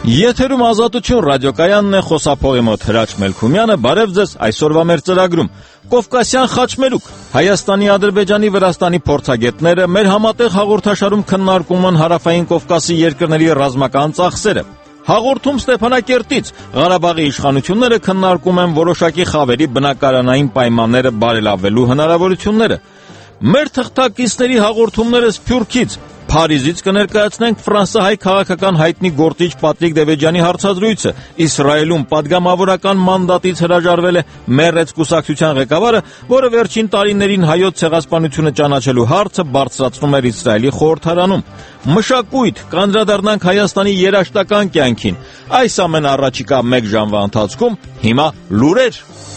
Եթերում ազատություն ռադիոկայանն է, խոսափողի մոտ Հրաչ Մելքումյանը, բարև ձեզ, այսօրվա մեր ծրագրում Կովկասյան խաչմերուկ, Հայաստանի, Ադրբեջանի, Վրաստանի փորձագետները մեր համատեղ հաղորդաշարում քննարկում են Հարավային Կովկասի երկրների ռազմական ծախսերը։ Հաղորդում Ստեփանակերտից Ղարաբաղի իշխանությունները քննարկում են որոշակի խավերի բնակարանային պայմանները բարելավելու հնարավորությունները։ Մեր թղթակիցների հաղորդումները Սփյուռքից Փարիզից կներկայացնենք ֆրանսահայ քաղաքական հայտնի գործիչ Պատրիկ Դևեջյանի հարցազրույցը։ Իսրայելում պատգամավորական մանդատից հրաժարվել է Մերեց կուսակցության ղեկավարը, որը վերջին տարիներին հայոց ցեղասպանությունը ճանաչելու հարցը բարձրացնում էր Իսրայելի խորհրդարանում։ Մշակույթ, կանդրադառնանք Հայաստանի երաժշտական կյանքին։ Այս ամեն առաջիկա 1 ժամվա ընթացքում հիմա լուրեր։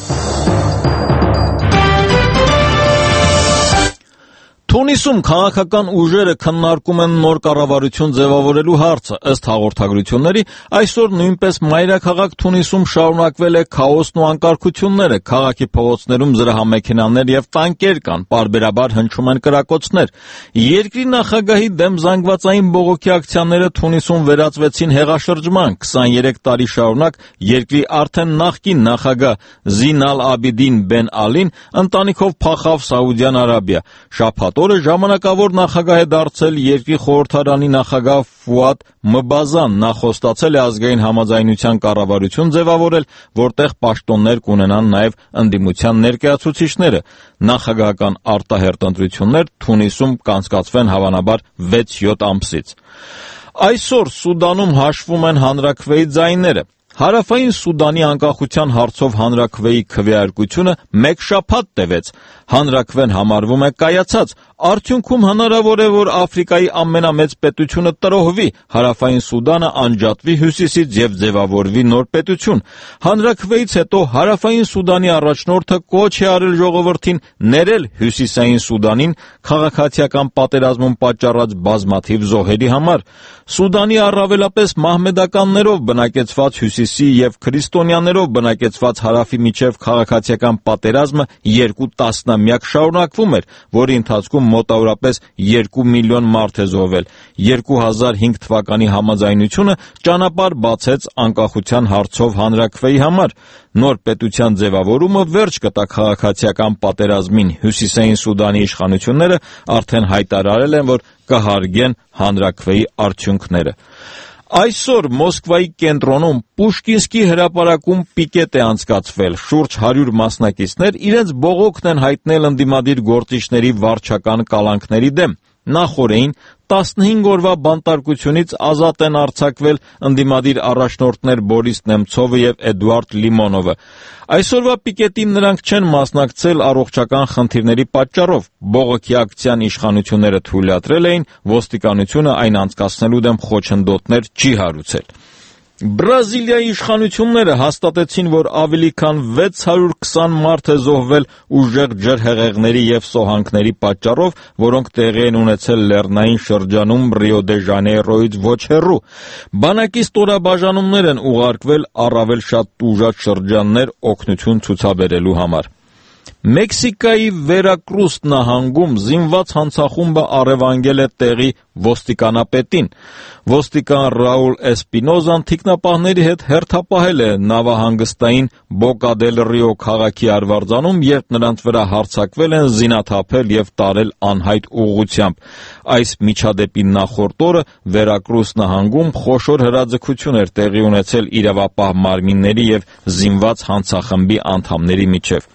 Թունիսում քաղաքական ուժերը քննարկում են նոր կառավարություն ձևավորելու հարցը։ Ըստ հաղորդագրությունների, այսօր նույնպես մայրաքաղաք Թունիսում շարունակվել է քաոսն ու անկարգությունները։ Քաղաքի փողոցներում զրահամեքենաներ եւ տանկեր կան, պարբերաբար հնչում են կրակոցներ։ Երկրի նախագահի դեմ զանգվածային բողոքի ակցիաները Թունիսում վերածվեցին հեղաշրջման։ 23 տարի շարունակ երկրի արդեն նախկին նախագահ Զին ալ-Աբիդին Բեն Ալին ընտանիքով փախավ Սաուդյան Արաբիա։ Շաբաթ օրը ժամանակավոր նախագահ է դարձել երկրի խորհրդարանի նախագահ Ֆուադ Մբազան։ Նա խոստացել է ազգային համաձայնության կառավարություն ձևավորել, որտեղ պաշտոններ կունենան նաև ընդդիմության ներկայացուցիչները։ Նախագահական արտահերտ ընտրություններ Թունիսում կանցկացվեն հավանաբար 6-7 ամսից։ Այսօր Սուդանում հաշվում են հանրաքվեի ձայները։ Հարավային Սուդանի անկախության հարցով հանրաքվեի քվեարկությունը 1 շաբաթ տևեց։ Հանրաքվեն համարվում է կայացած։ Արդյունքում հնարավոր է, որ Աֆրիկայի ամենամեծ պետությունը տրոհվի, Հարավային Սուդանը անջատվի հյուսիսից եւ ձևավորվի նոր պետություն։ Հանրաքվեից հետո Հարավային Սուդանի առաջնորդը կոչ է արել ժողովրդին ներել Հյուսիսային Սուդանին քաղաքացիական պատերազմում պատճառած բազմաթիվ զոհերի համար։ Սուդանի առավելապես մահմեդականներով բնակեցված հյուսիսի եւ քրիստոնյաներով բնակեցված հարավի միջև քաղաքացիական պատերազմը 2 տասնամյակ շարունակվում էր, որի ընթացքում մոտավորապես 2 միլիոն մարդ է զոհվել։ 2005 թվականի համաձայնությունը ճանապարհ բացեց անկախության հարցով հանրաքվեի համար։ Նոր պետության ձևավորումը վերջ կտա քաղաքացիական պատերազմին։ Հյուսիսային Սուդանի իշխանությունները արդեն հայտարարել են, որ կհարգեն հանրաքվեի արդյունքները։ Այսօր Մոսկվայի կենտրոնում Պուշկինսկի հրապարակում պիկետ է անցկացվել։ Շուրջ 100 մասնակիցներ իրենց բողոքն են հայտնել ընդդիմադիր գործիչների վարչական կալանքների դեմ։ Նախորդին 15 օրվա բանտարկությունից ազատ են արձակվել ընդդիմադիր առաջնորդներ Բորիս Նեմցովը եւ Էդուարդ Լիմոնովը։ Այսօրվա պիկետին նրանք չեն մասնակցել առողջական խնդիրների պատճառով։ Բողոքի ակցիան իշխանությունները թույլատրել էին, ոստիկանությունը այն անցկացնելու դեմ խոչընդոտներ չի հարուցել։ Բրազիլիայի իշխանությունները հաստատեցին, որ ավելի քան 620 մարդ է զոհվել ուժեղ ջրհեղեղների եւ սոհանքների պատճառով, որոնք տեղի են ունեցել Լեռնային շրջանում Ռիո դե Ժանեյրոյից ոչ հեռու։ Բանակի ստորաբաժանումներ են ուղարկվել առավել շատ տուժած շրջաններ օգնություն ցուցաբերելու համար։ Մեքսիկայի Վերակրուս նահանգում զինված հանցախումբը առևանգել է տեղի ոստիկանապետին։ Ոստիկան Ռաուլ Էսպինոզան թիկնապահների հետ հերթապահել է նավահանգստային Բոկա դել Ռիո քաղաքի արվարձանում, երբ նրանց վրա հարձակվել են, զինաթափել եւ տարել անհայտ ուղղությամբ։ Այս միջադեպի նախորդ օրը Վերակրուս նահանգում խոշոր հրաձգություն էր տեղի ունեցել իրավապահ մարմինների եւ զինված հանցախմբի անդամների միջև։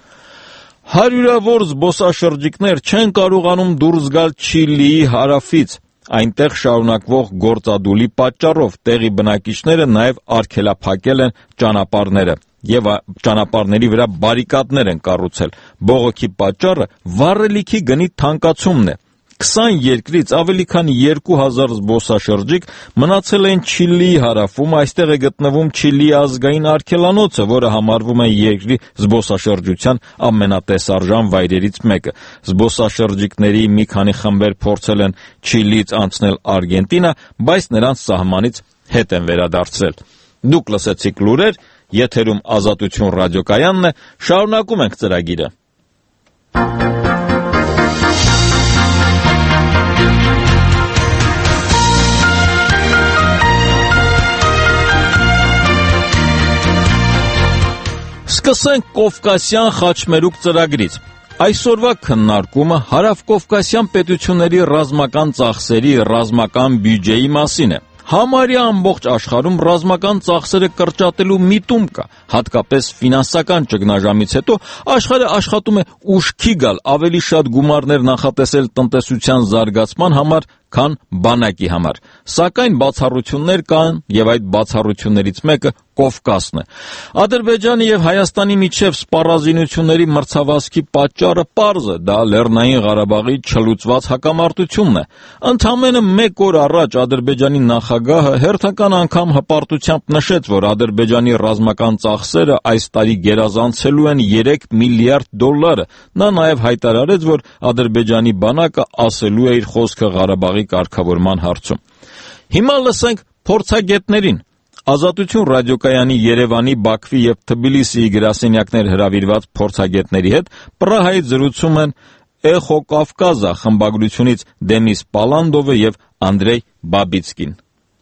Հարյուրավոր զբոսաշրջիկներ չեն կարողանում դուրս գալ Չիլիի հարավից։ Այնտեղ շարունակվող գործադուլի պատճառով տեղի բնակիչները նաև արգելափակել են ճանապարհները եւ ճանապարհների վրա բարիկադներ են կառուցել։ Բողոքի պատճառը վառելիքի գնի թանկացումն է։ 20 երկրից ավելի քան 2000 զբոսաշրջիկ մնացել են Չիլիի հարավում, այստեղ է գտնվում Չիլիի ազգային արգելանոցը, որը համարվում է երկրի զբոսաշրջության ամենատեսարժան վայրերից մեկը։ Զբոսաշրջիկների մի քանի խմբեր փորձել են Չիլիից անցնել Արգենտինա, բայց նրանց սահմանից հետ են վերադարձել։ Դուք լսեցիք լուրեր, եթերում Ազատություն ռադիոկայանն է, շարունակում ենք ծրագիրը։ Սկսենք Կովկասյան խաչմերուկ ծրագրից։ Այսօրվա քննարկումը հարավկովկասյան պետությունների ռազմական ծախսերի, ռազմական բյուջեի մասին է։ Համարյա ամբողջ աշխարհում ռազմական ծախսերը կրճատելու միտում կա, հատկապես ֆինանսական ճգնաժամից հետո աշխարհը աշխատում է ուշքի գալ, ավելի շատ գումարներ նախատեսել տնտեսության զարգացման համար, քան բանակի համար։ Սակայն բացառություններ կան, եւ այդ բացառություններից մեկը Կովկասն է։ Ադրբեջանի եւ Հայաստանի միջև սպառազինությունների մրցավազքի պատճառը պարզ է, դա Լեռնային Ղարաբաղի չլուծված հակամարտությունն է։ Ընդամենը 1 օր առաջ Ադրբեջանի նախագահը հերթական անգամ հպարտությամբ նշեց, որ Ադրբեջանի ռազմական ծախսերը այս տարի գերազանցելու են $3 միլիարդ։ Նա նաեւ հայտարարեց, որ Ադրբեջանի բանակը ասելու է իր խոսքը Ղարաբաղի կարգավորման հարցում։ Հիմա լսենք փորձագետներին։ Ազատություն ռադիոկայանի Երևանի, Բաքվի եւ Թբիլիսիի գրասենյակներ հրավիրված փորձագետների հետ Պրահայից զրուցում են Էխո Կավկազա խմբագրությունից Դենիս Պալանդովը եւ Անդրեյ Բաբիցկին։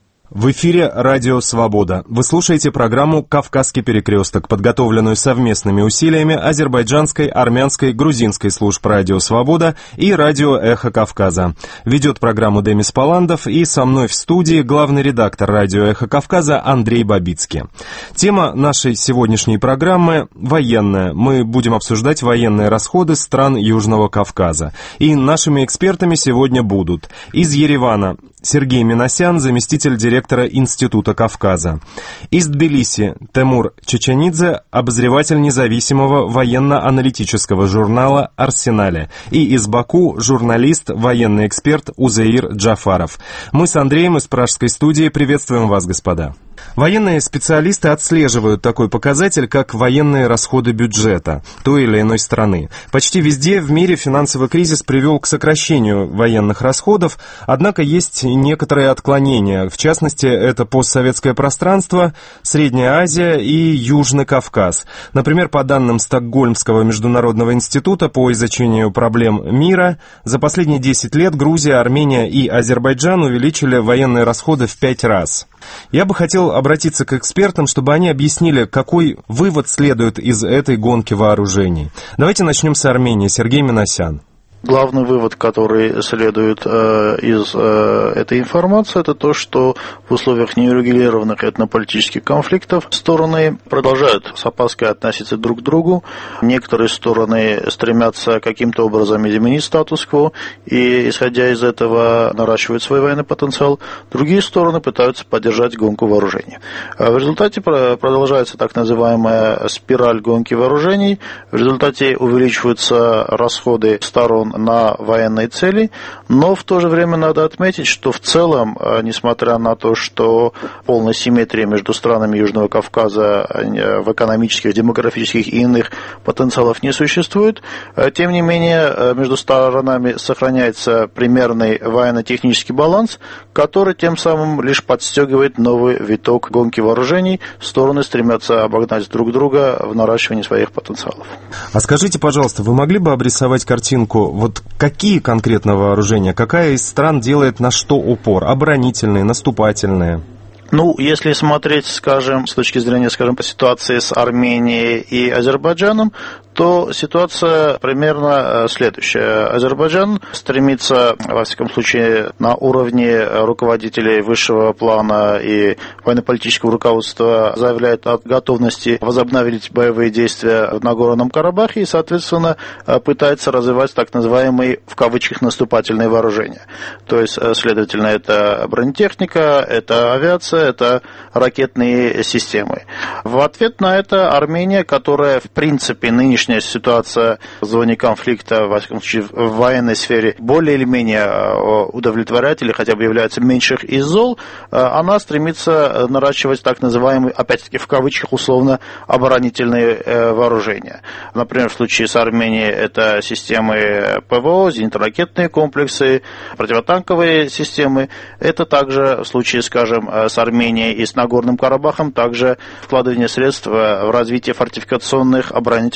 В эфире «Радио Свобода». Вы слушаете программу «Кавказский перекресток», подготовленную совместными усилиями азербайджанской, армянской, грузинской служб «Радио Свобода» и «Радио Эхо Кавказа». Ведет программу Демис Паландов, и со мной в студии главный редактор «Радио Эхо Кавказа» Андрей Бабицкий. Тема нашей сегодняшней программы – военная. Мы будем обсуждать военные расходы стран Южного Кавказа. И нашими экспертами сегодня будут из Еревана Сергей Минасян, заместитель директора Института Кавказа. Из Тбилиси Темур Чеченидзе, обозреватель независимого военно-аналитического журнала «Арсенале». И из Баку журналист, военный эксперт Узеир Джафаров. Мы с Андреем из пражской студии приветствуем вас, господа. Военные специалисты отслеживают такой показатель, как военные расходы бюджета той или иной страны. Почти везде в мире финансовый кризис привел к сокращению военных расходов, однако есть некоторые отклонения. В частности, это постсоветское пространство, Средняя Азия и Южный Кавказ. Например, по данным Стокгольмского международного института по изучению проблем мира, за последние 10 лет Грузия, Армения и Азербайджан увеличили военные расходы в 5 раз. Я бы хотел обратиться к экспертам, чтобы они объяснили, какой вывод следует из этой гонки вооружений. Давайте начнем с Армении. Сергей Минасян. Главный вывод, который следует из этой информации, это то, что в условиях неурегулированных этнополитических конфликтов стороны продолжают с опаской относиться друг к другу. Некоторые стороны стремятся каким-то образом изменить статус-кво и, исходя из этого, наращивают свой военный потенциал. Другие стороны пытаются поддержать гонку вооружений. В результате продолжается так называемая спираль гонки вооружений. В результате увеличиваются расходы сторон на военные цели, но в то же время надо отметить, что в целом, несмотря на то, что полной симметрии между странами Южного Кавказа в экономических, демографических и иных потенциалов не существует, тем не менее между сторонами сохраняется примерный военно-технический баланс, который тем самым лишь подстегивает новый виток гонки вооружений. Стороны стремятся обогнать друг друга в наращивании своих потенциалов. А скажите, пожалуйста, вы могли бы обрисовать картинку, вот какие конкретно вооружения, какая из стран делает на что упор? Оборонительные, наступательные? Ну, если смотреть, скажем, с точки зрения, скажем, по ситуации с Арменией и Азербайджаном, то ситуация примерно следующая. Азербайджан стремится, во всяком случае, на уровне руководителей высшего плана и военно-политического руководства заявляет о готовности возобновить боевые действия в Нагорном Карабахе и, соответственно, пытается развивать так называемые, в кавычках, наступательные вооружения. То есть, следовательно, это бронетехника, это авиация, это ракетные системы. В ответ на это Армения, которая, в принципе, нынешняя ситуация в зоне конфликта, во всяком случае, в военной сфере, более или менее удовлетворяет или хотя бы является меньших из зол, она стремится наращивать так называемые, опять-таки, в кавычках, условно, оборонительные вооружения. Например, в случае с Арменией это системы ПВО, зенитно-ракетные комплексы, противотанковые системы. Это также в случае, скажем, с Арменией и с Нагорным Карабахом, также вкладывание средств в развитие фортификационных оборонительных сооружений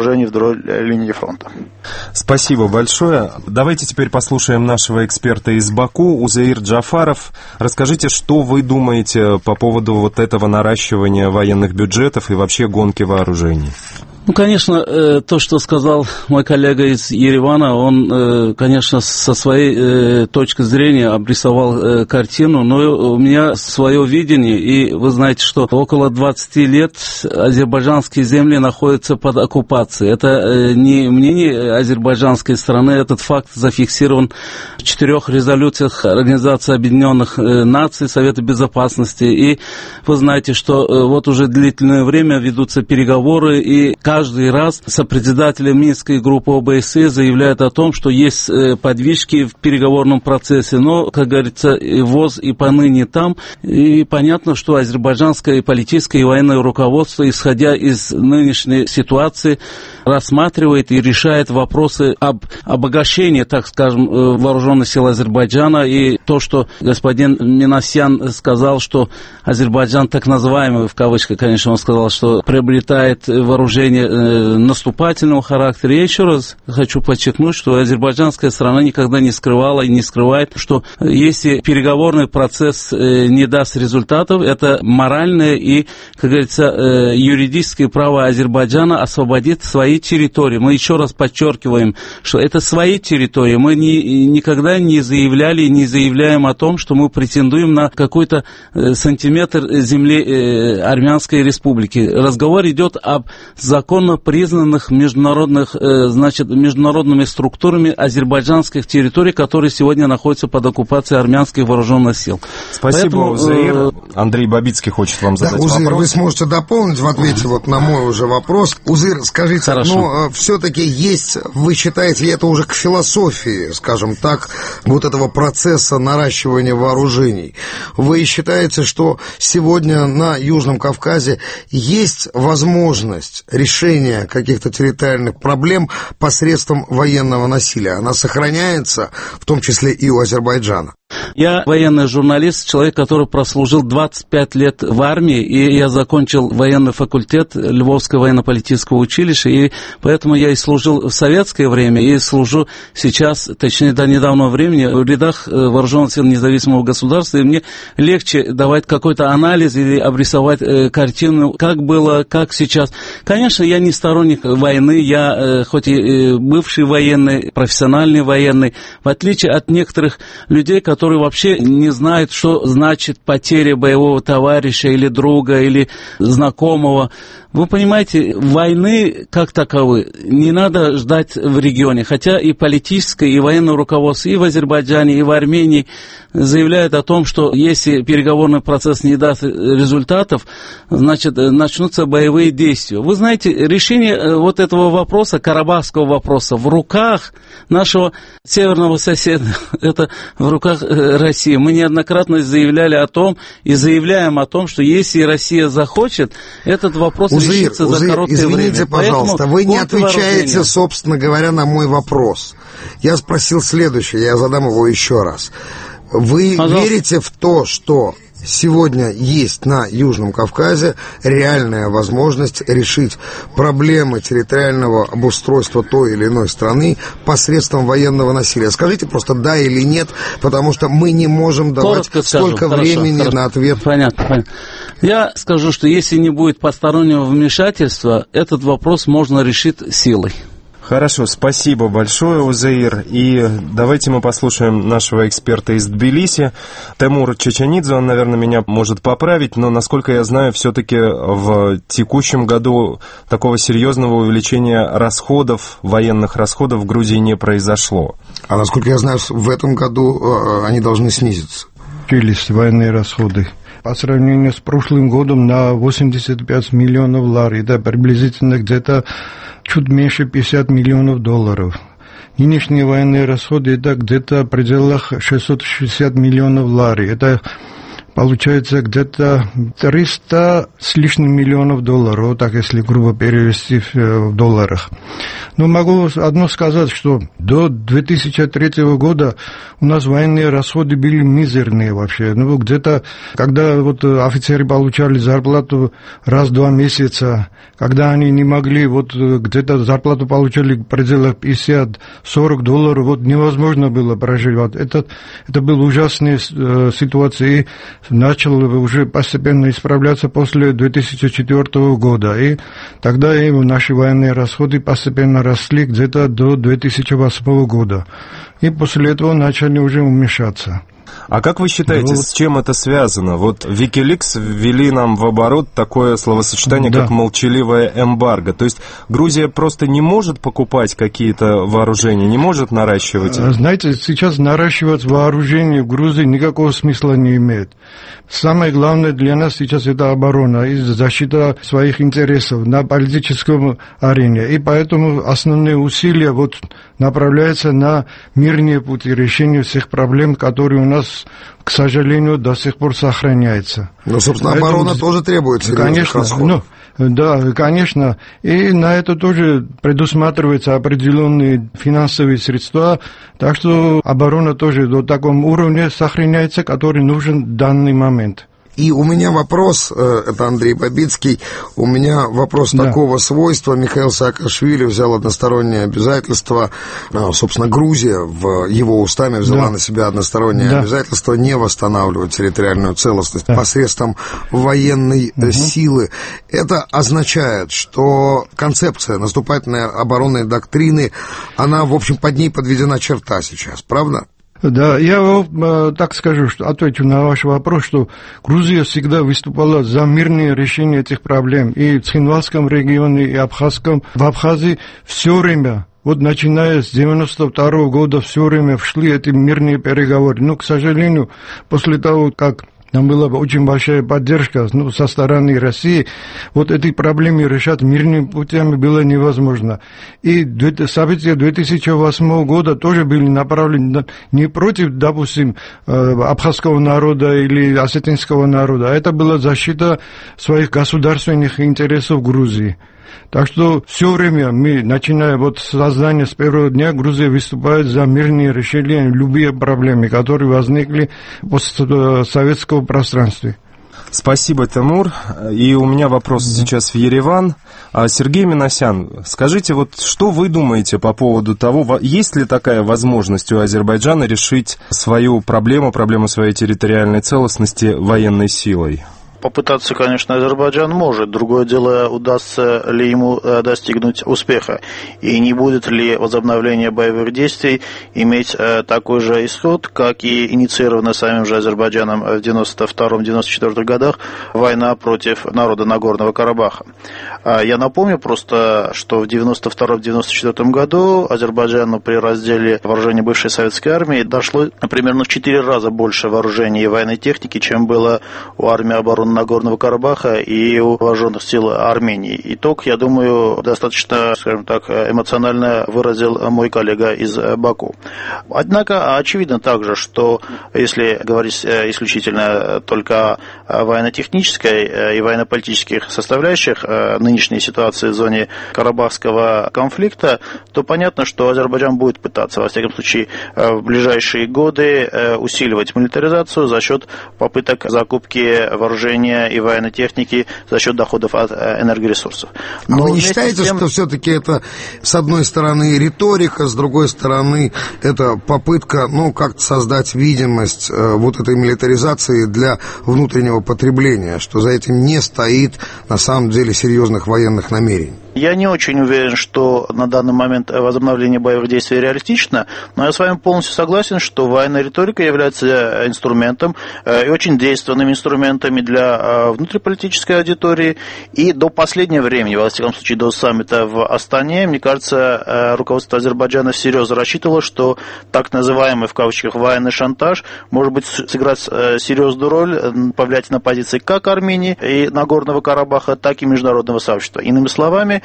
вооружений вдоль линии фронта. Спасибо большое. Давайте теперь послушаем нашего эксперта из Баку, Узеир Джафаров. Расскажите, что вы думаете по поводу вот этого наращивания военных бюджетов и вообще гонки вооружений? Ну, конечно, то, что сказал мой коллега из Еревана, он, конечно, со своей точки зрения обрисовал картину, но у меня свое видение, и вы знаете, что около 20 лет азербайджанские земли находятся под оккупацией. Это не мнение азербайджанской страны, этот факт зафиксирован в 4 резолюциях Организации Объединенных Наций, Совета Безопасности, и вы знаете, что вот уже длительное время ведутся переговоры, и каждый раз сопредседатели Минской группы ОБСЕ заявляют о том, что есть подвижки в переговорном процессе, но, как говорится, и ВОЗ и поныне там. И понятно, что азербайджанское политическое и военное руководство, исходя из нынешней ситуации, рассматривает и решает вопросы об обогащении, так скажем, вооруженных сил Азербайджана. И то, что господин Минасян сказал, что Азербайджан, так называемый, в кавычках, конечно, он сказал, что приобретает вооружение наступательного характера. Я еще раз хочу подчеркнуть, что азербайджанская страна никогда не скрывала и не скрывает, что если переговорный процесс не даст результатов, это моральное и, как говорится, юридическое право Азербайджана освободить свои территории. Мы еще раз подчеркиваем, что это свои территории. Мы никогда не заявляли и не заявляем о том, что мы претендуем на какой-то сантиметр земли Армянской Республики. Разговор идет об законно признанных международными структурами азербайджанских территорий, которые сегодня находятся под оккупацией армянских вооруженных сил. Спасибо, Узеир. Андрей Бабицкий хочет вам задать вопрос. Узеир, вы сможете дополнить в ответе вот на мой уже вопрос. Узеир, скажите, но все-таки есть, вы считаете, это уже к философии, скажем так, вот этого процесса наращивания вооружений. Вы считаете, что сегодня на Южном Кавказе есть возможность решения каких-то территориальных проблем посредством военного насилия? Она сохраняется, в том числе и у Азербайджана? Я военный журналист, человек, который прослужил 25 лет в армии, и я закончил военный факультет Львовского военно-политического училища, и поэтому я и служил в советское время, и служу сейчас, точнее, до недавнего времени, в рядах вооруженных сил независимого государства, и мне легче давать какой-то анализ или обрисовать картину, как было, как сейчас. Конечно, я не сторонник войны, я хоть и бывший военный, профессиональный военный, в отличие от некоторых людей, которые вообще не знают, что значит потеря боевого товарища или друга, или знакомого. Вы понимаете, войны как таковой не надо ждать в регионе, хотя и политическое, и военное руководство и в Азербайджане, и в Армении заявляют о том, что если переговорный процесс не даст результатов, значит, начнутся боевые действия. Вы знаете, решение вот этого вопроса, карабахского вопроса, в руках нашего северного соседа, это в руках России. Мы неоднократно заявляли о том и заявляем о том, что если Россия захочет, этот вопрос решится за короткое время. Извините, пожалуйста, вы не отвечаете, собственно говоря, на мой вопрос. Я спросил следующее, я задам его еще раз. Вы верите в то, что сегодня есть на Южном Кавказе реальная возможность решить проблемы территориального обустройства той или иной страны посредством военного насилия? Скажите просто да или нет, потому что мы не можем давать столько времени на ответ. Понятно. Я скажу, что если не будет постороннего вмешательства, этот вопрос можно решить силой. Хорошо, спасибо большое, Узеир. И давайте мы послушаем нашего эксперта из Тбилиси, Темур Чеченидзе. Он, наверное, меня может поправить, но, насколько я знаю, все-таки в текущем году такого серьезного увеличения расходов, военных расходов в Грузии не произошло. А насколько я знаю, в этом году они должны снизиться. Увеличились военные расходы. По сравнению с прошлым годом на 85 миллионов лар, это приблизительно где-то чуть меньше 50 миллионов долларов. Нынешние военные расходы это где-то в пределах 660 миллионов лар. Это получается где-то 300 с лишним миллионов долларов, так если грубо перевести в долларах. Но могу одно сказать, что до 2003 года у нас военные расходы были мизерные вообще. Ну, где-то, когда вот офицеры получали зарплату раз в 2 месяца, когда они не могли, вот где-то зарплату получали в пределах 50-40 долларов, вот невозможно было проживать. Это была ужасная ситуация, и начал уже постепенно исправляться после 2004 года. И тогда и наши военные расходы постепенно росли где-то до 2008 года. И после этого начали уже уменьшаться. А как вы считаете, с чем это связано? Вот Wikileaks ввели нам в оборот такое словосочетание, как молчаливое эмбарго. То есть Грузия просто не может покупать какие-то вооружения, не может наращивать? Знаете, сейчас наращивать вооружение в Грузии никакого смысла не имеет. Самое главное для нас сейчас это оборона и защита своих интересов на политическом арене. И поэтому основные усилия вот направляются на мирные пути решения всех проблем, которые у нас, к сожалению, до сих пор сохраняются. Ну, собственно, оборона тоже требует серьезных расходов. Да, конечно. И на это тоже предусматриваются определенные финансовые средства. Так что оборона тоже до такого уровня сохраняется, который нужен в данный момент. И у меня вопрос, это Андрей Бабицкий, у меня вопрос такого свойства. Михаил Саакашвили взял одностороннее обязательство, собственно, Грузия в его устами взяла на себя одностороннее обязательство не восстанавливать территориальную целостность посредством военной силы. Это означает, что концепция наступательной оборонной доктрины, она, в общем, под ней подведена черта сейчас, правда? Да, я так скажу, что отвечу на ваш вопрос, что Грузия всегда выступала за мирное решение этих проблем. И в Цхинвальском регионе, и Абхазском. В Абхазии все время, вот начиная с 92 года, все время шли эти мирные переговоры. Но, к сожалению, после того, как там была очень большая поддержка со стороны России. Вот эти проблемы решать мирными путями было невозможно. И события 2008 года тоже были направлены не против, допустим, абхазского народа или осетинского народа, а это была защита своих государственных интересов Грузии. Так что все время мы, начиная вот с создания с первого дня, Грузия выступает за мирные решения любых проблем, которые возникли в постсоветском пространстве. Спасибо, Тимур. И у меня вопрос сейчас в Ереван. Сергей Минасян, скажите, вот что вы думаете по поводу того, есть ли такая возможность у Азербайджана решить свою проблему своей территориальной целостности военной силой? Попытаться, конечно, Азербайджан может. Другое дело, удастся ли ему достигнуть успеха. И не будет ли возобновление боевых действий иметь такой же исход, как и инициированная самим же Азербайджаном в 92-94 годах война против народа Нагорного Карабаха. Я напомню просто, что в 92-94 году Азербайджану при разделе вооружений бывшей советской армии дошло примерно в 4 раза больше вооружений и военной техники, чем было у армии обороны Нагорного Карабаха и у вооруженных сил Армении. Итог, я думаю, достаточно, скажем так, эмоционально выразил мой коллега из Баку. Однако, очевидно также, что если говорить исключительно только о военно-технической и военно-политических составляющих нынешней ситуации в зоне Карабахского конфликта, то понятно, что Азербайджан будет пытаться, во всяком случае, в ближайшие годы усиливать милитаризацию за счет попыток закупки вооружений и военной техники за счет доходов от энергоресурсов. Но вы не считаете, что все-таки это, с одной стороны, риторика, с другой стороны, это попытка, как-то создать видимость вот этой милитаризации для внутреннего потребления, что за этим не стоит, на самом деле, серьезных военных намерений? Я не очень уверен, что на данный момент возобновление боевых действий реалистично, но я с вами полностью согласен, что военная риторика является инструментом и очень действенным инструментами для внутриполитической аудитории. И до последнего времени, во всяком случае до саммита в Астане, мне кажется, руководство Азербайджана всерьез рассчитывало, что так называемый в кавычках военный шантаж может быть сыграть серьезную роль, повлиять на позиции как Армении и Нагорного Карабаха, так и международного сообщества. Иными словами,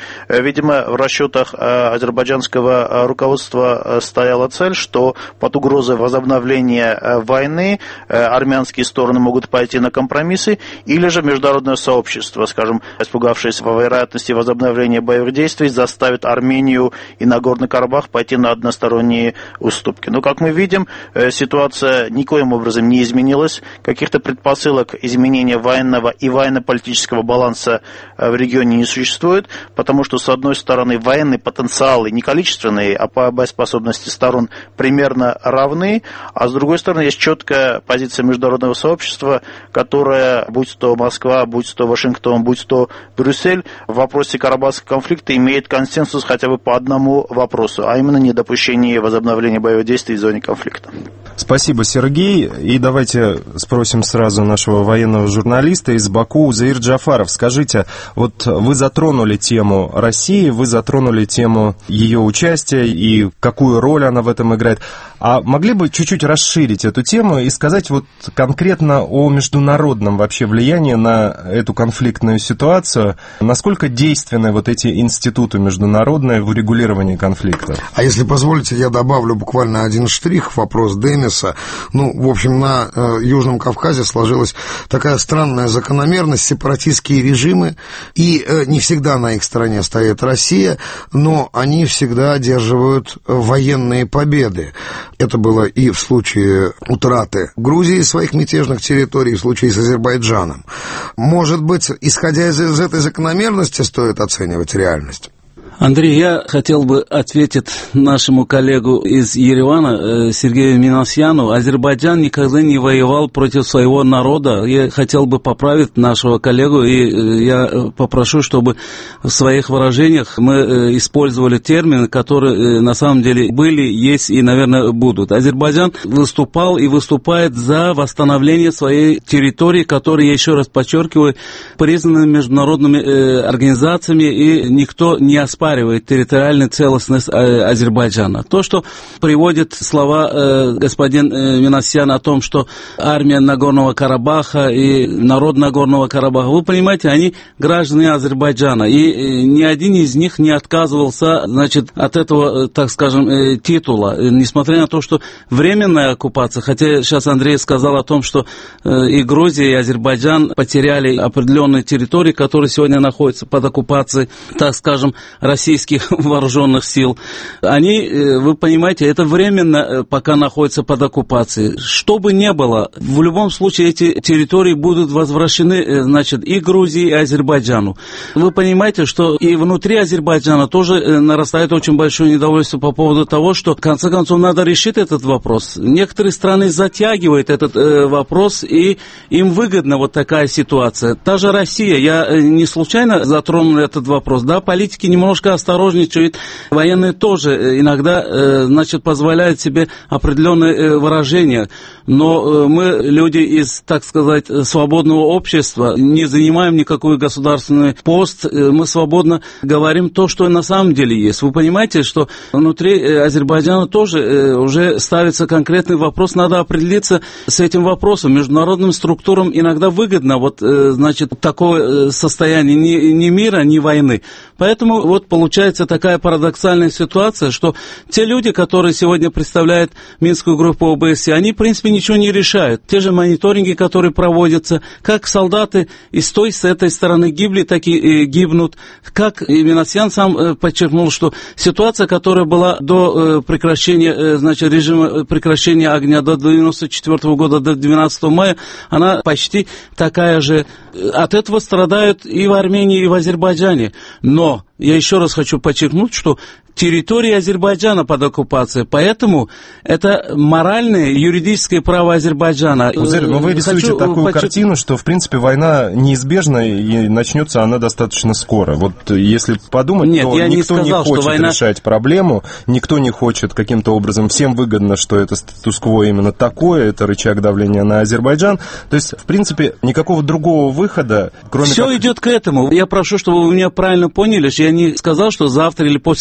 видимо, в расчетах азербайджанского руководства стояла цель, что под угрозой возобновления войны армянские стороны могут пойти на компромиссы, или же международное сообщество, скажем, испугавшись вероятности возобновления боевых действий, заставит Армению и Нагорный Карабах пойти на односторонние уступки. Но, как мы видим, ситуация никоим образом не изменилась. Каких-то предпосылок изменения военного и военно-политического баланса в регионе не существует, потому что, с одной стороны, военные потенциалы не количественные, а по боеспособности сторон примерно равны, а с другой стороны, есть четкая позиция международного сообщества, которая, будь то Москва, будь то Вашингтон, будь то Брюссель, в вопросе карабахского конфликта имеет консенсус хотя бы по одному вопросу, а именно недопущение возобновления боевых действий в зоне конфликта. Спасибо, Сергей. И давайте спросим сразу нашего военного журналиста из Баку, Узаир Джафаров. Скажите, вот вы затронули тему России, вы затронули тему ее участия и какую роль она в этом играет. А могли бы чуть-чуть расширить эту тему и сказать вот конкретно о международном вообще влиянии на эту конфликтную ситуацию? Насколько действенны вот эти институты международные в урегулировании конфликта? А если позволите, я добавлю буквально один штрих в вопрос Демиса. В общем, на Южном Кавказе сложилась такая странная закономерность: сепаратистские режимы, и не всегда на их стороне стоит Россия, но они всегда одерживают военные победы. Это было и в случае утраты Грузии своих мятежных территорий, и в случае с Азербайджаном. Может быть, исходя из этой закономерности, стоит оценивать реальность? Андрей, я хотел бы ответить нашему коллегу из Еревана, Сергею Минасьяну. Азербайджан никогда не воевал против своего народа. Я хотел бы поправить нашего коллегу, и я попрошу, чтобы в своих выражениях мы использовали термины, которые на самом деле были, есть и, наверное, будут. Азербайджан выступал и выступает за восстановление своей территории, которая, я еще раз подчеркиваю, признана международными организациями, и никто не оспаривает территориальную целостность Азербайджана. То, что приводит слова господин Минасьян о том, что армия Нагорного Карабаха и народ Нагорного Карабаха, вы понимаете, они граждане Азербайджана, и ни один из них не отказывался, от этого, так скажем, титула, несмотря на то, что временная оккупация, хотя сейчас Андрей сказал о том, что и Грузия, и Азербайджан потеряли определенные территории, которые сегодня находятся под оккупацией, так скажем, российских вооруженных сил. Они, вы понимаете, это временно пока находятся под оккупацией. Что бы ни было, в любом случае эти территории будут возвращены, и Грузии, и Азербайджану. Вы понимаете, что и внутри Азербайджана тоже нарастает очень большое недовольство по поводу того, что в конце концов надо решить этот вопрос. Некоторые страны затягивают этот вопрос, и им выгодна вот такая ситуация. Та же Россия, я не случайно затронул этот вопрос, да, политики немножко осторожничают, военные тоже иногда, позволяют себе определенные выражения, но мы, люди из, так сказать, свободного общества, не занимаем никакой государственный пост, мы свободно говорим то, что на самом деле есть. Вы понимаете, что внутри Азербайджана тоже уже ставится конкретный вопрос, надо определиться с этим вопросом. Международным структурам иногда выгодно такое состояние ни мира, ни войны. Поэтому получается такая парадоксальная ситуация, что те люди, которые сегодня представляют Минскую группу ОБСЕ, они, в принципе, ничего не решают. Те же мониторинги, которые проводятся, как солдаты и с той, с этой стороны гибли, так и гибнут. Как и Минасьян сам подчеркнул, что ситуация, которая была до прекращения, режима прекращения огня до 1994 года, до 12 мая, она почти такая же. От этого страдают и в Армении, и в Азербайджане. Но я еще раз хочу подчеркнуть, что территория Азербайджана под оккупацией, поэтому это моральное, юридическое право Азербайджана. Узаир, но вы рисуете такую картину, что, в принципе, война неизбежна и начнется она достаточно скоро. Вот если подумать, то никто не хочет решать проблему, никто не хочет каким-то образом, всем выгодно, что это статус-кво именно такое, это рычаг давления на Азербайджан. То есть, в принципе, никакого другого выхода, кроме Все идет к этому. Я прошу, чтобы вы меня правильно поняли, что я не сказал, что завтра или послезавтра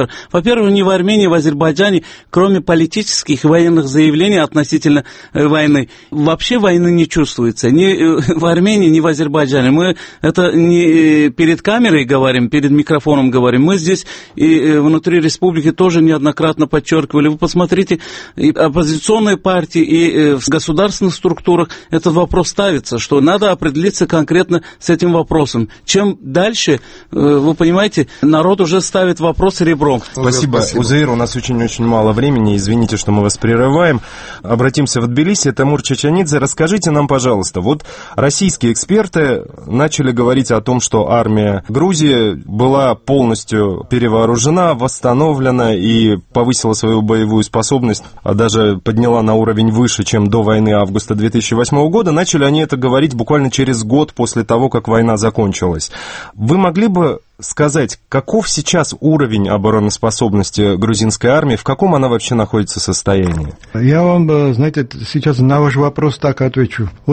фактора. Во-первых, ни в Армении, ни в Азербайджане, кроме политических и военных заявлений относительно войны, вообще войны не чувствуется. Ни в Армении, ни в Азербайджане. Мы это не перед камерой говорим, перед микрофоном говорим. Мы здесь и внутри республики тоже неоднократно подчеркивали. Вы посмотрите, и оппозиционные партии, и в государственных структурах этот вопрос ставится, что надо определиться конкретно с этим вопросом. Чем дальше, вы понимаете, народ уже ставит вопрос ребром. Спасибо, Узаир, у нас очень-очень мало времени, извините, что мы вас прерываем. Обратимся в Тбилиси. Тимур Чеченидзе, расскажите нам, пожалуйста, вот российские эксперты начали говорить о том, что армия Грузии была полностью перевооружена, восстановлена и повысила свою боевую способность, а даже подняла на уровень выше, чем до войны августа 2008 года. Начали они это говорить буквально через год после того, как война закончилась. Вы могли бы сказать, каков сейчас уровень обороноспособности грузинской армии, в каком она вообще находится состоянии? Я вам, знаете, сейчас на ваш вопрос так отвечу. В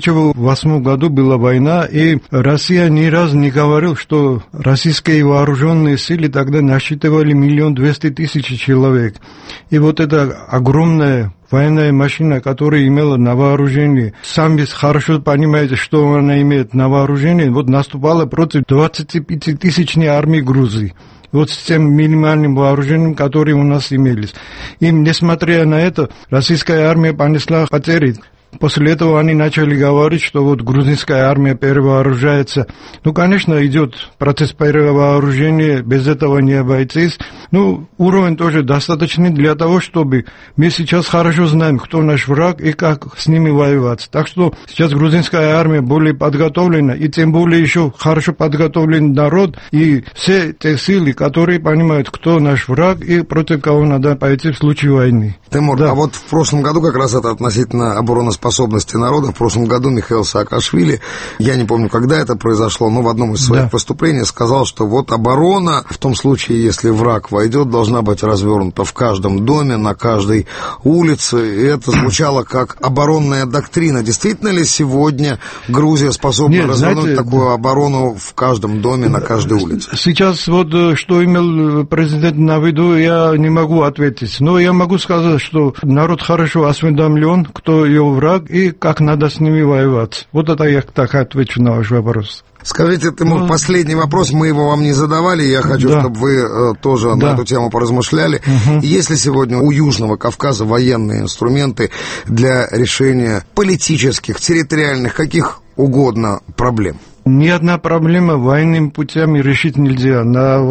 2008 году была война, и Россия ни разу не говорила, что российские вооруженные силы тогда насчитывали 1 200 000 человек. И вот эта огромная военная машина, которая имела на вооружении, сами хорошо понимаете, что она имеет на вооружении, вот наступала против 25-тысячной армии Грузии. Вот с тем минимальным вооружением, которое у нас имелись. И несмотря на это, российская армия понесла потери. После этого они начали говорить, что вот грузинская армия перевооружается. Ну, конечно, идет процесс перевооружения, без этого не обойтись. Ну, уровень тоже достаточный для того, чтобы мы сейчас хорошо знаем, кто наш враг и как с ними воевать. Так что сейчас грузинская армия более подготовлена, и тем более еще хорошо подготовлен народ, и все те силы, которые понимают, кто наш враг и против кого надо пойти в случае войны. Тимур, да. А вот в прошлом году, как раз это относительно обороноспособности народа, в прошлом году Михаил Саакашвили, я не помню, когда это произошло, но в одном из своих выступлений сказал, что вот оборона, в том случае, если враг войдет, должна быть развернута в каждом доме, на каждой улице, и это звучало как оборонная доктрина. Действительно ли сегодня Грузия способна развернуть такую оборону в каждом доме, на каждой улице? Сейчас вот что имел президент на виду, я не могу ответить, но я могу сказать, что народ хорошо осведомлен, кто ее враг и как надо с ними воевать. Вот это я так отвечу на ваш вопрос. Скажите, Тимур, последний вопрос, мы его вам не задавали, я хочу, чтобы вы тоже на эту тему поразмышляли. Есть ли сегодня у Южного Кавказа военные инструменты для решения политических, территориальных, каких угодно проблем? Ни одна проблема военными путями решить нельзя на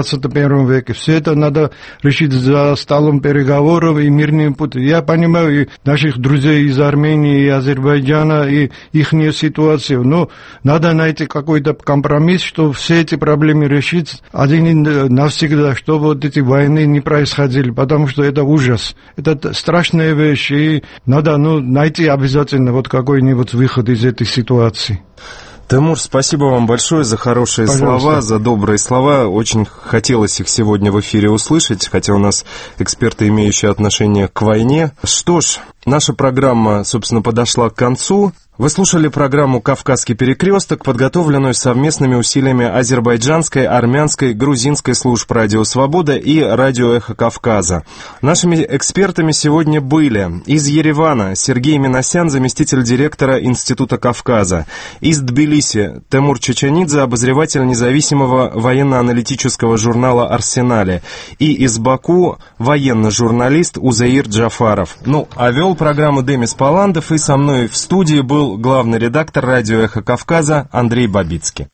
21 веке. Все это надо решить за столом переговоров и мирными путями. Я понимаю и наших друзей из Армении и Азербайджана, и их ситуацию, но надо найти какой-то компромисс, чтобы все эти проблемы решить один и навсегда, чтобы вот эти войны не происходили, потому что это ужас. Это страшная вещь, и надо найти обязательно вот какой-нибудь выход из этой ситуации. Тимур, спасибо вам большое за хорошие слова, за добрые слова. Очень хотелось их сегодня в эфире услышать, хотя у нас эксперты, имеющие отношение к войне. Что ж, наша программа, собственно, подошла к концу. Вы слушали программу «Кавказский перекресток», подготовленную совместными усилиями азербайджанской, армянской, грузинской служб «Радио Свобода» и «Радио Эхо Кавказа». Нашими экспертами сегодня были из Еревана Сергей Минасян, заместитель директора Института Кавказа, из Тбилиси Тимур Чеченидзе, обозреватель независимого военно-аналитического журнала «Арсенале», и из Баку военный журналист Узаир Джафаров. А вел программу Демис Паландов, и со мной в студии был главный редактор «Радио Эхо Кавказа» Андрей Бабицкий.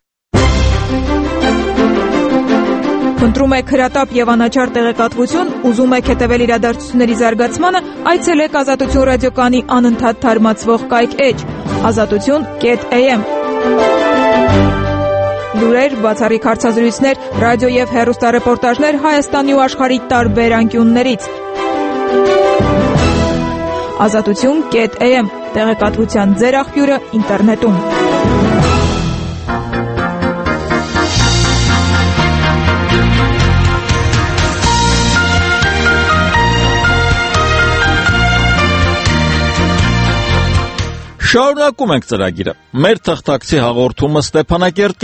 Խնդրում եք հրատապ եւ անաչառ տեղեկատվություն, ուզում եք հետեւել իրադարձությունների զարգացմանը, այցելեք Ազատություն ռադիոկայանի անընդհատ թարմացվող կայք azatutun.am. Լուրեր, բացառիկ հարցազրույցներ, ռադիո եւ հեռուստառեպորտաժներ Հայաստանի ու աշխարհի տարբեր անկյուններից։ Azatutun.am. Տեղեկատվության ձեր աղբյուրը ինտերնետում։ Շարունակում ենք ծրագիրը։ Մեր թղթակցի հաղորդումը Ստեփանակերտից։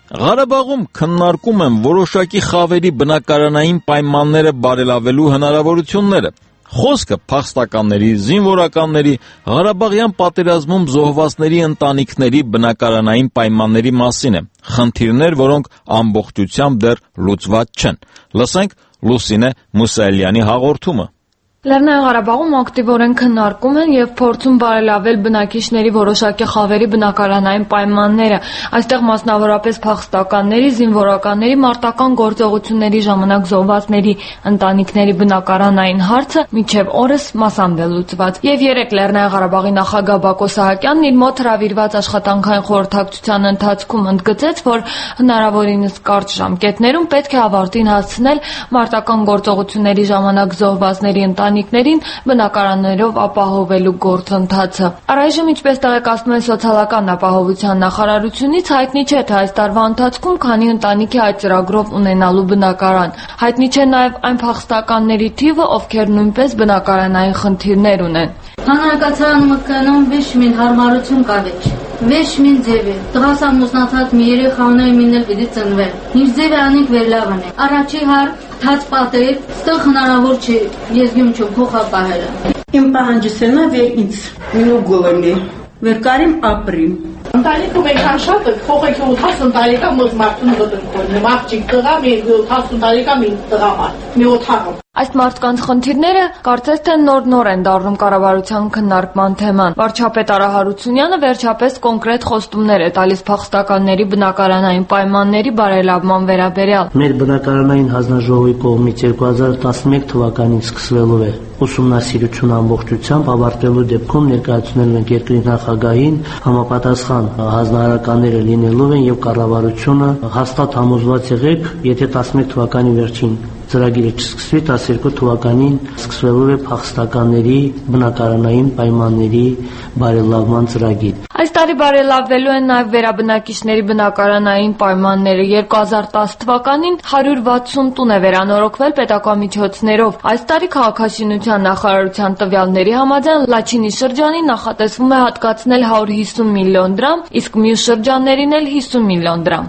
Ղարաբաղում քննարկում են որոշակի խավերի բնակարանային պայմանները բարելավելու հնարավորությունները։ Խոսքը փախստականների, զինվորականների, Ղարաբաղյան պատերազմում զոհվածների ընտանիքների բնակարանային պայմանների մասին է։ Խնդիրներ, որոնք ամբողջությամբ դեռ լուծված չեն։ Լսենք Լուսինե Մուսայելյանի հաղորդումը։ Լեռնային Ղարաբաղում ակտիվորեն քննարկում են եւ փորձում բարելավել բնակիչների որոշակի խավերի բնակարանային պայմանները։ Այստեղ մասնավորապես փախստականների, զինվորականների, մարտական գործողությունների ժամանակ զոհվածների ընտանիքների բնակարանային հարցը մինչեւ օրս մասամբ է լուծված։ Եվ երեք Լեռնային Ղարաբաղի նախագահ Բակո Սահակյանն իր մոտ հրավիրված աշխատանքային խորհրդակցության ընթացքում ընդգծեց, որ հնարավորինս կարճ ժամկետներում պետք է ավարտին հասցնել մարտական գործողությունների ժամանակ զոհվածների ընտանիքներին բնակարաններով ապահովելու գործընթացը։ Առայժմ, ինչպես տեղեկացնում է սոցիալական ապահովության նախարարությունից, հայտնի չէ, թե այս տարվա ընթացքում քանի ընտանիք է այդ ծրագրով ունենալու բնակարան։ Հայտնի չէ նաև այն փախստականների թիվը, ովքեր նույնպես բնակարանային խնդիրներ ունեն։ Հանրակացարան մտքանում վեշ մին հարմարություն կավեջ։ Վեշ մին ձև է։ Տղաս ամուսնացած մի երեխա ունի մինէլ պիտի ծնվի։ Ինչ ձև է անիկ վերլավն է։ Առաջի հար թաց պատեր, ստեղ հնարավոր չէ, ես գյում չում փոխապահելը։ Իմ պահանջսենա վեր ինձ մինու գոլոմի, վեր կարիմ ապրիմ։ Ընտանիքում այնքան շատ է, խողեք 80 տարեկա մոտ մարդուն գտնքորն, մաղջիկ տղա, մի 80 տարեկա մի տղա մարդ, մի օթաղը։ Այս մարդկանց խնդիրները կարծես թե նոր են դառնում կառավարության քննարկման թեման։ Վարչապետ Արա Հարությունյանը վերջապես կոնկրետ խոստումներ է տալիս փախստականների բնակարանային պայմանների բարելավման վերաբերյալ։ Մեր բնակարանային հանձնաժողովի կողմից 2011 թվականին սկսվելով է ուսումնասիրություն ամբողջությամբ, ավարտելու դեպքում ներկայացնելու ենք երկրի նախագահին, համապատասխան հանձնարարականները լինելով են եւ կառավարությունը հաստատ համոզված եղեք, եթե 11 թվականի վերջին ծրագիրը չսկսվի, 12 թվականին սկսվելու է փախստականների բնակարանային պայմանների բարելավման ծրագիր։ Այս տարի բարելավվելու են նաև վերաբնակիչների բնակարանային պայմանները։ 2010 թվականին 160 տուն է վերանորոգվել պետական միջոցներով։ Այս տարի քաղաքաշինության նախարարության տվյալների համաձայն Լաչինի շրջանին նախատեսվում է հատկացնել 150 միլիոն դրամ, իսկ մյուս շրջաններին էլ 50 միլիոն դրամ։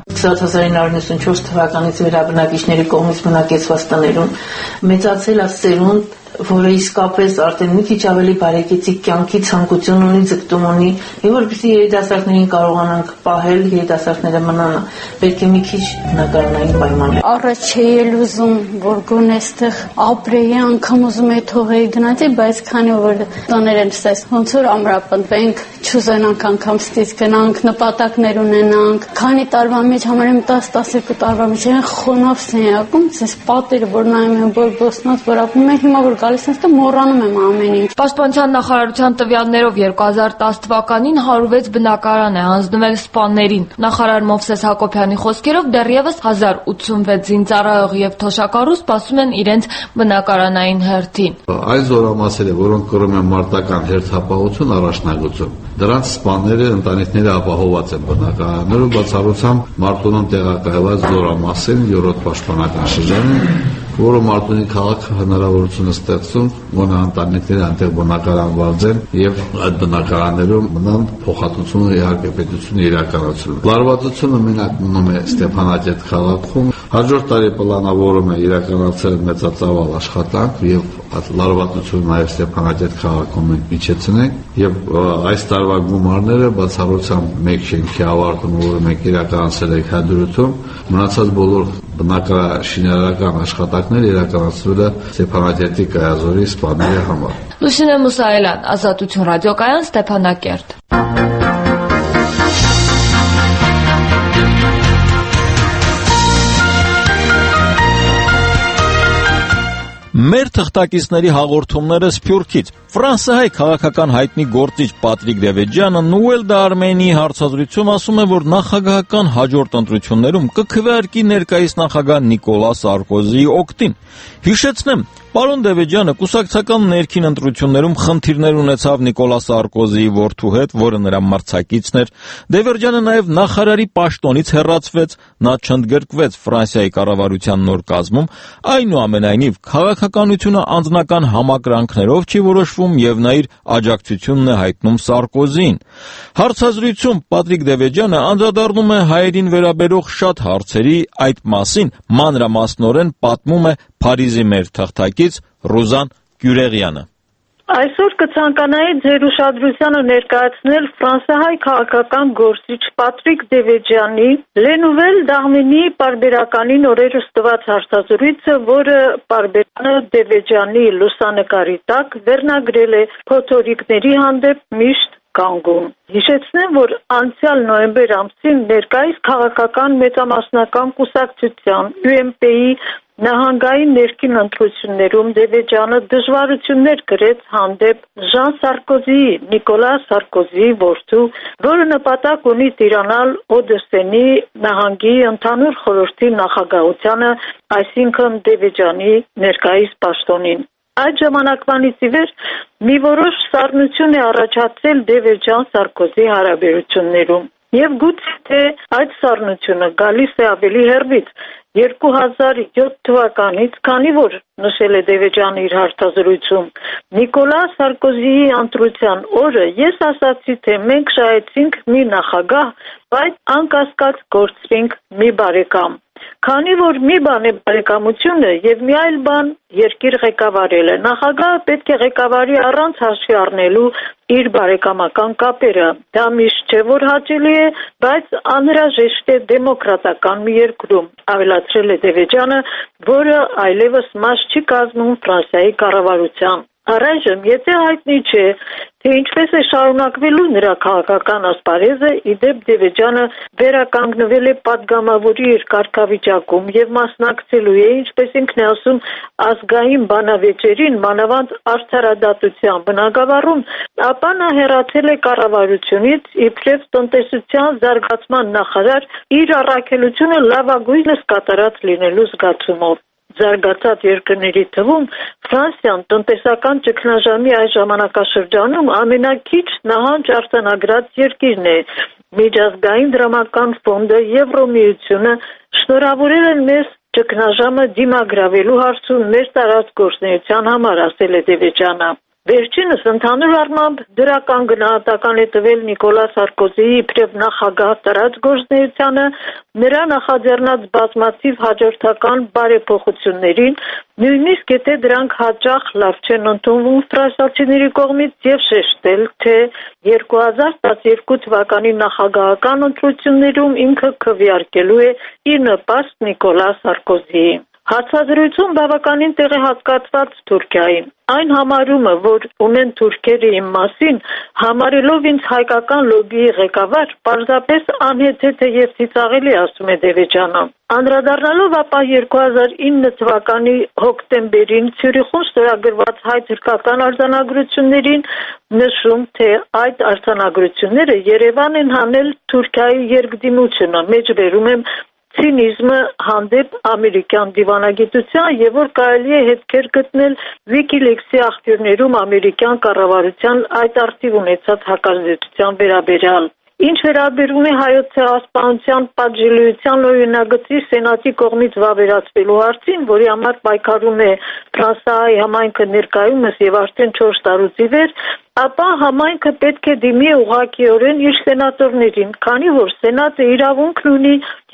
1994 թվականից վերաբնակիչների կողմից բնակեցված տներում մեծացել է սերունդ, որը իսկապես արդեն մի քիչ ավելի բարեկեցիկ կյանքի ցանկություն ունի, ձգտում ունի, եւ որպեսզի երիտասարդներին կարողանանք պահել, երիտասարդները մնան, պետք է մի քիչ բնակարանային պայմաններ։ Առաջ էի ուզում, որ գոնե այստեղ ապրեի, անգամ ուզում էի թողեի գնացի, բայց քանի որ տոներ են ստես, ոնց որ ամրապնդվենք, չուզենանք անգամ ստից գնանք, նպատակներ ունենանք, քանի տարվա մեջ համարեմ 10-12 տարվա մեջ են խոնավ սենյակում, ցես պատերը որ նայում եմ, որ բոսնած որ ապրում են, հիմա որ գալիս եմ, մոռանում եմ ամեն ինչ։ Պաշտպանության նախարարության տվյալներով 2010 թվականին 106 բնակարան է հանձնվել սպաներին։ Նախարար Մովսես Հակոբյանի խոսքերով դեռևս 1086 զինծառայող եւ թոշակառու սպասում են իրենց բնակարանային հերթին։ Այս զորամասերը, որոնք կրում են մարտական հերթապահություն, առաջնագծում, դրանց սպաները, ընտանիքները ապահոված են բնակարաններում, բացառությամբ Մարտունում տեղակայված զորամասին 7-րդ պաշտպանական շրջանում, որը Մարտունի քաղաքը հնարավորություն է ստեղծում, որ ընտանիքները այնտեղ բնակարանված են եւ այդ բնակարաններում մնան, փոխհատուցումը իհարկե պետությունը իրականացնում։ Լարվածությունը մենակ մնում է Ստեփանակերտ քաղաքում։ Հաջորդ տարի պլանավորում է իրականացնել մեծածավալ աշխատանք եւ լարվածությունը նաեւ Ստեփանակերտ քաղաքում միջեցնենք եւ այս տարվա գումարները բացառությամբ մեկ շենքի ավարտումը, որը մենք իրականացրել ենք Հադրութում, մնացած բոլոր բնակարաշինարարական աշխատանքները իրականացվել է Ստեփանակերտի կայազորի սպաների համար։ Լուսինե Մուսայելյան, Ազատություն ռադիոկայան, Ստեփանակերտ։ Մեր թղթակիցների հաղորդումները Սփյուռքից։ Ֆրանսիայի քաղաքական հայտնի գործիչ Պատրիկ Դևեջյանը Նուել դե Արմենիի հարցազրույցում ասում է, որ նախագահական հաջորդ ընտրություններում կքվեարկի ներկայիս նախագահ Նիկոլա Սարկոզիի օգտին։ Հիշեցնեմ, պարոն Դևեջյանը կուսակցական ներքին ընտրություններում խնդիրներ ունեցավ Նիկոլա Սարկոզիի որդու հետ, որը նրա մրցակիցն էր։ Դևեջյանը նաև նախարարի պաշտոնից հեռացվեց, նա չընդգրկվեց Ֆրանսիայի կառավարության նոր կազմում, այնուամենայնիվ քաղաքական քաղաքականությունը անձնական համակրանքներով չի որոշվում եւ նա իր աջակցությունն է հայտնում Սարկոզիին։ Հարցազրույցում Պատրիկ Դևեջյանը անդրադառնում է հայերին վերաբերող շատ հարցերի, այդ մասին մանրամասնորեն պատմում է Փարիզի մեր թղթակից Ռուզան Գյուրեղյանը։ Այսօր կցանկանայի ձեր ուշադրությանը ներկայացնել ֆրանսահայ քաղաքական գործիչ Պատրիկ Դևեջյանի «Les Nouvelles d'Arménie» պարբերականին օրերս տված հարցազրույցը, որը պարբերանը Դևեջյանի լուսանկարի տակ վերնագրել է փոթորիկների հանդեպ միշտ կանգուն։ Հիշեցնեմ, որ անցյալ նոյեմբեր ամսին ներկայիս քաղաքական մեծամասնական կուսակցության UMP-ի նահանգային ներքին ընտրություններում Դևեջյանը դժվարություններ կրեց հանդեպ Ժան Սարկոզիի, Նիկոլա Սարկոզիի որդու, որը նպատակ ունի տիրանալ Օդեսենի նահանգի ընդհանուր խորհրդի նախագահությանը, այսինքն Դևեջյանի ներկայիս պաշտոնին։ Այդ ժամանակվանից ի վեր մի որոշ սառնություն է առաջացել Դևեջյան-Սարկոզի հարաբերություններում։ Եվ գուցե թե այդ սառնությունը գալիս է ավելի հեռվից 2007 թվականից, քանի որ նշել է Դևեջյանը իր հարցազրույցում, Նիկոլա Սարկոզիի ընտրության օրը ես ասացի, թե մենք շահեցինք մի նախագահ, բայց անկասկած կորցրինք մի բարեկամ։ Քանի որ մի բան է բարեկամությունը եւ մի այլ բան երկիր ղեկավարելը, նախագահը պետք է ղեկավարի առանց հաշվի առնելու իր բարեկամական կապերը։ Դա միշտ չէ, որ հաճելի է, բայց անհրաժեշտ է դեմոկրատական մի երկրում, ավելացրել է Դևեջյանը, որը այլևս մաս չի կազմում Ֆրանսիայի կառավարության։ Առայժմ, եթե հայտնի չէ, թե ինչպես է շարունակվելու նրա քաղաքական ասպարեզը, իդեպ Դևեջյանը վերականգնվել է պատգամավորի իր կարգավիճակում եւ մասնակցելու է, ինչպես ինքն է ասում, ազգային բանավեճերին, մանավանդ արդարադատության բնագավառում, ապա նա հեռացել է կառավարությունից, իբրև տնտեսության զարգացման նախարար, իր առաքելությունը լավագույնս կատարած լինելու զգացումով։ Զարգացած երկրների թվում Ֆրանսիան տնտեսական ճգնաժամի այս ժամանակաշրջանում ամենակիչ նահանջ արձանագրած երկիրն է։ Միջազգային դրամական ֆոնդը, Եվրոմիությունը շնորհավորել են մեզ ճգնաժամը դիմագրավելու հարցում մեր տարած գործունեության համար, ասել է Դևեջյանը։ Վերջինս ընդհանուր առմամբ դրական գնահատական է տվել Նիկոլա Սարկոզիի իբրև նախագահ տարած գործունեությանը, նրա նախաձեռնած բազմաթիվ հաջորդական բարեփոխություններին, նույնիսկ եթե դրանք հաճախ լավ չեն ընդունվում ֆրանսիացիների կողմից, եւ շեշտել, թե 2012 թվականի նախագահական ընտրություններում ինքը քվեարկելու է իր նպաստ Նիկոլա Սարկոզիի։ Հարցազրույցում բավականին տեղ է հատկացված Թուրքիային։ Այն համարումը, որ ունեն թուրքերը իմ մասին, համարելով ինձ հայկական լոբիի ղեկավար, պարզապես անհեթեթ է եւ ծիծաղելի, ասում է Դևեջյանը։ Անդրադառնալով ապա 2009 թվականի հոկտեմբերին Ցյուրիխում ստորագրված հայ-թուրքական արձանագրություններին, նշում, թե այդ արձանագրությունները Երևան են հանել Թուրքիայի երկդիմությունը, մեջբերում եմ ցինիզմը հանդեպ ամերիկյան դիվանագիտության եւ որ կարելի է հետքեր գտնել WikiLeaks-ի աղբյուրներում ամերիկյան կառավարության այդ արդիվ ունեցած հակազդեցության վերաբերյալ։ Ինչ վերաբերում է հայոց ցեղասպանության պատժելիության օրինագծի Սենատի կողմից վավերացվելու հարցին, որի համար պայքարում է Ֆրանսիայի համայնքը ներկայումս եւ արդեն 4 տարուց ի վեր, ապա համայնքը պետք է դիմի ուղղակիորեն իր սենատորներին, քանի որ Սենատը իրավունքն ունի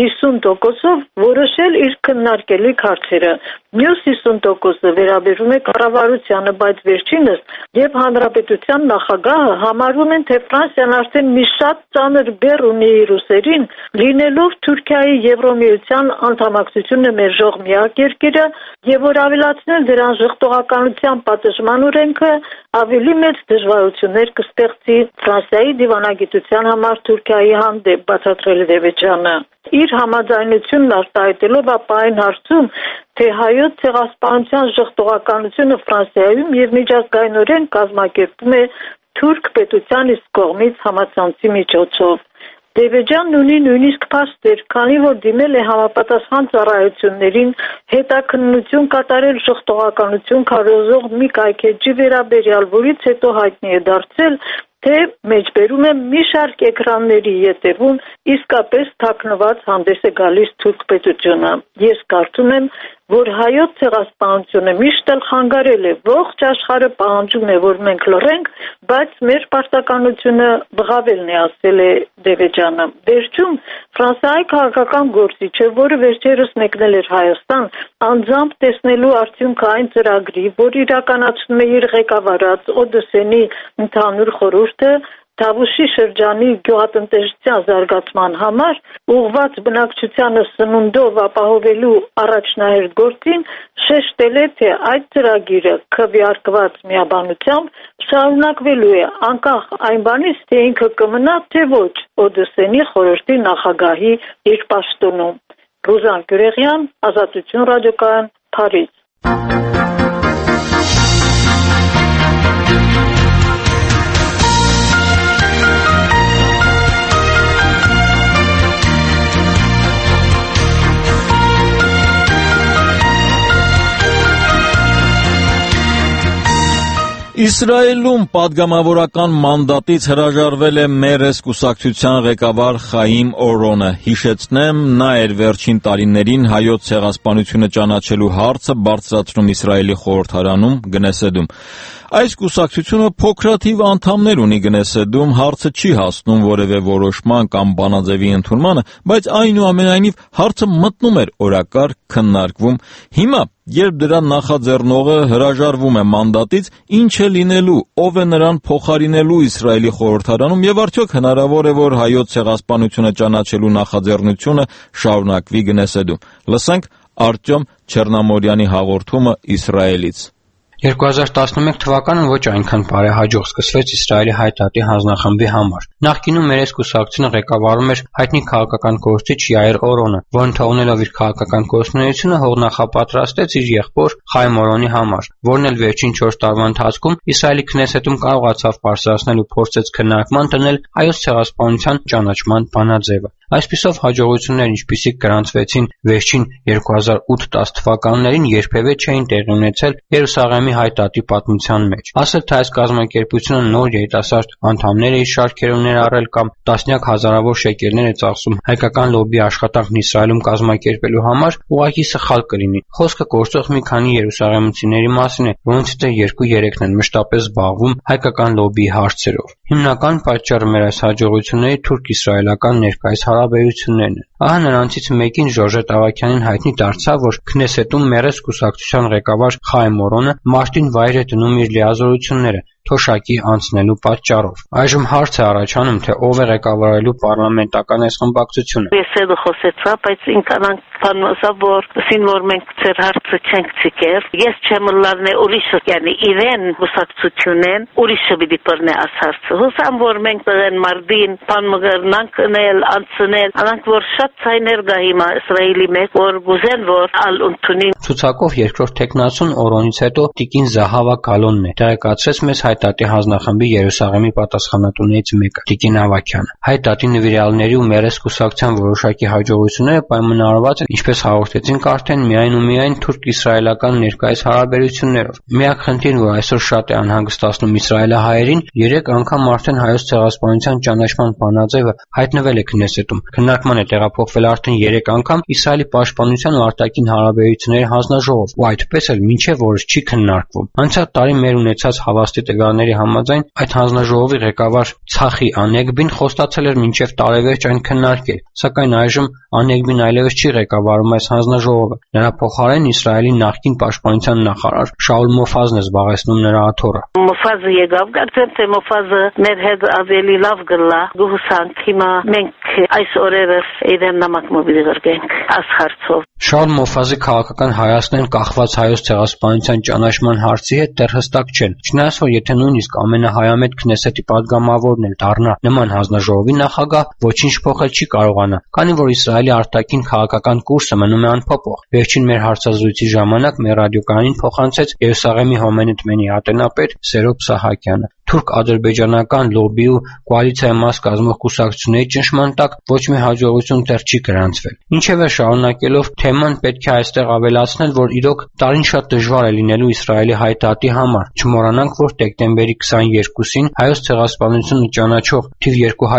50%-ով որոշել իր քննարկելիք հարցերը։ Մյուս 50%-ը վերաբերում է կառավարությանը, բայց վերջինս եւ հանրապետության նախագահը համարում են, թե Ֆրանսիան արդեն մի շատ ծանր բեռ ունի իր ուսերին, լինելով Թուրքիայի Եվրոմիության անդամակցությունը մերժող միակ երկիրը, եւ որ ավելացնել դրան ժխտողականության պատժման օրենքը ավելի մեծ դժվարություններ կստեղծի Ֆրանսիայի դիվանագիտության համար Թուրքիայի հանդեպ, բացատրել է Դևեջյանը։ Իր համաձայնությունն արտահայտելով ապա այն հարցում, թե հայոց ցեղասպանության ժխտողականությունը Ֆրանսիայում եւ միջազգայինորեն կազմակերպվում է թուրք պետության իսկ կողմից համացանցի միջոցով։ Դևեջյանն ունի նույնիսկ փաստեր, քանի որ դիմել է համապատասխան ծառայություններին հետաքննություն կատարել ժխտողականություն քարոզող մի կայքեջի վերաբերյալ, որից հետո հայտնի է դարձել, թե մեջբերում է մի շարք էկրանների ետևում իսկապես թաքնված հանդես է գալիս թուրք պետությունը։ Ես կարծում եմ, որ հայոց ցեղասպանությունը միշտ էլ խանգարել է, ողջ աշխարհը պահանջում է, որ մենք լռենք, բայց մեր պարտականությունը բղավելն է, ասել է Դևեջյանը։ Վերջում Ֆրանսիայի քաղաքական գործիչը, որը վերջերս մեկնել էր Հայաստան, անձամբ տեսնելու արդյունքը այն ծրագրի, որ իրականացնում է իր ղեկավարած Օդեսենի ընդհանուր խորհուրդը, Թավուշի շրջանի գյուղատնտեսության զարգացման համար ուղղված բնակչությանը սնունդով ապահովելու առաջնահերթ գործին շեշտել է, թե այդ ծրագիրը քվեարկված միաբանությամբ շարունակվելու է անկախ այն բանից, թե ինքը կմնա, թե ոչ Օդեսենի խորհրդի նախագահի իր պաշտոնում։ Ռուզան Գյուրեղյան, Ազատություն ռադիոկայան, Փարիզ։ Իսրայելում պատգամավորական մանդատից հրաժարվել է Մերես կուսակցության ղեկավար Խայիմ Օրոնը։ Հիշեցնեմ, նա էր վերջին տարիներին հայոց ցեղասպանությունը ճանաչելու հարցը բարձրացնում Իսրայելի խորհրդարանում Գնեսեդում։ Այս կուսակցությունը փոքրաթիվ անդամներ ունի Գնեսեդում, հարցը չի հասնում որևէ որոշման կամ բանաձևի ընդունմանը, բայց այնուամենայնիվ հարցը մտնում էր օրակարգ, քննարկվում։ Հիմա, երբ դրա նախաձեռնողը հրաժարվում է մանդատից, ինչ է լինելու, ով է նրան փոխարինելու Իսրայելի խորհրդարանում եւ արդյոք հնարավոր է, որ հայոց ցեղասպանությունը ճանաչելու նախաձեռնությունը շարունակվի Գնեսեդում։ Լսենք Արտյոմ Չեռնամորյանի հաղորդումը Իսրայելից։ 2011 թվականը ոչ այնքան բարեհաջող սկսվեց Իսրայելի հայ-դատի հանձնախմբի համար։ Նախկինում Մերես կուսակցությունը ղեկավարում էր հայտնի քաղաքական գործիչ Յայիր Օրոնը, որն թողնելով իր քաղաքական գործունեությունը հողնախապատրաստեց իր եղբոր Խայմ Օրոնի համար, որն էլ վերջին 4 տարվա ընթացքում Իսրայելի Քնեսեթում կարողացավ բարձրացնել ու փորձեց քննարկման դնել հայոց ցեղասպանության ճանաչման բանաձևը։ Այսպիսով հաջողություններ, ինչպիսիք գրանցվեցին վերջին 2008-10 թվականներին, երբևէ չէին տեղի ունեցել Երուսաղեմի հայ-դատի պատմության մեջ։ Ասել թե այս կազմակերպությունը նոր երիտասարդ անդամներ է իր շարքերում ներառել կամ տասնյակ հազարավոր շեկելներ է ծախսում հայկական լոբբի աշխատանքն Իսրայելում կազմակերպելու համար, ուղղակի սխալ կլինի։ Խոսքը գործող մի քանի երուսաղեմցիների մասին է, որոնցից 2-3-ն են մշտապես զբաղվում հայկական լոբբիի հարցերով։ Հիմնական պատճառը մեր այս հաջողությունների թուրք-իսրայելական ներկայիս հարաբերություններն են։ Ահա նրանցից մեկին Ժորժետ Ավագյանին հայտնի դարձավ, որ Քնեսեթում Մերես կուսակցության ղեկավար Խայմ Օրոնը մարտին վայր է դնում իր լիազորությունները թոշակի անցնելու պատճառով։ Այժմ հարց է առաջանում, թե ով է ղեկավարելու պարլամենտական այս խմբակցությունը։ Ես էլ խոսեցա, բայց ինքան բանոսա որ սին որ մենք ծեր հարցը չենք ցիկեր։ Ես չեմ լարնե ուրիշը, yani իրեն կուսակցությունեն ուրիշը պիտի բռնե ասարցը։ Հուսամ որ մենք տղեն մարտին բան մգրնանք նել անցնել, անանք որ շատ ցայներ գա հիմա Իսրայելի մեջ որ գուզեն որ ալ ընդունին։ Ցուցակով երկրորդ տեխնացուն Օրոնից հետո Տիկին Զահավա Գալոնն է տեղեկացրեց մեզ հայ-դատի հանձնախմբի Երուսաղեմի պատասխանատուներից մեկը Տիկին Ավագյանը։ Հայ-դատի նվիրյալների ու Մերես կուսակցության որոշակի հաջողությունները պայմանավորված են, ինչպես հաղորդեցինք արդեն, միայն ու միայն թուրք-իսրայելական ներկայիս հարաբերություններով։ Միակ խնդիրն, որ այսօր շատ է անհանգստացնում իսրայելահայերին, 3 անգամ արդեն հայոց ցեղասպանության ճանաչման բանաձևը հայտնվել է Քնեսեթում։ Քննարկման է տեղափոխվել արդեն 3 անգամ Իսրայելի պաշտպանության ու արտաքին հարաբերությունների հանձնաժողով, ու այդպես էլ մինչև օրս չի քննարկվում։ Անցյալ տարի մեր ունեցած հավաստի տվյալների համաձայն այդ հանձնաժողովի ղեկավար Ցախի Անեգբին խոստացել էր մինչև տարեվերջ այն քննարկել, սակայն այժմ Անեգբին այլևս չի ղեկավարում այս հանձնաժողովը։ Նրա փոխարեն Իսրայելի նախկին պաշտպանության նախարար Շաուլ Մոֆազն է զբաղեցնում նրա աթոռը։ Մոֆազը եկավ, կարծեմ թե Մոֆազը մեր հետ ավելի լավ գլա, գուհսանք հիմա մենք այս օրերս իրեն նամակ մոբիլի գրենք ասխարցով։ Շաուլ Մոֆազի քաղաքական հայացքներն կախված հայոց ցեղասպանության ճանաչման հարցի հետ դեռ հստակ չեն։ Չնայած որ եթե նույնիսկ ամենահայամետ Քնեսեթի падգամավորն էլ դառնա նման հանձնաժողովի նախագահ, ոչինչ փոխել չի կարողանա, քանի որ Իսրայելի արտաքին քաղաքական կուրսը մնում է անփոփոխ։ Վերջին մեր հարցազրույցի ժամանակ մեր ռադիոկայանին փոխանցեց Երուսաղեմի Հոմենեթմենի ատենապետ Սերոբ Սահակյանը։ թուրք-ադրբեջանական լոբբի ու կոալիցիայի մաս կազմող կուսակցությունների ճնշման տակ ոչ մի հաջողություն դեռ չի գրանցվել։ Ինչևէ, շարունակելով թեման պետք է այստեղ ավելացնել, որ իրոք տարին շատ դժվար է լինելու Իսրայելի հայտարարի համար։ Չմոռանանք, որ դեկտեմբերի 22-ին Հայոց ցեղասպանությունը ճանաչող թիվ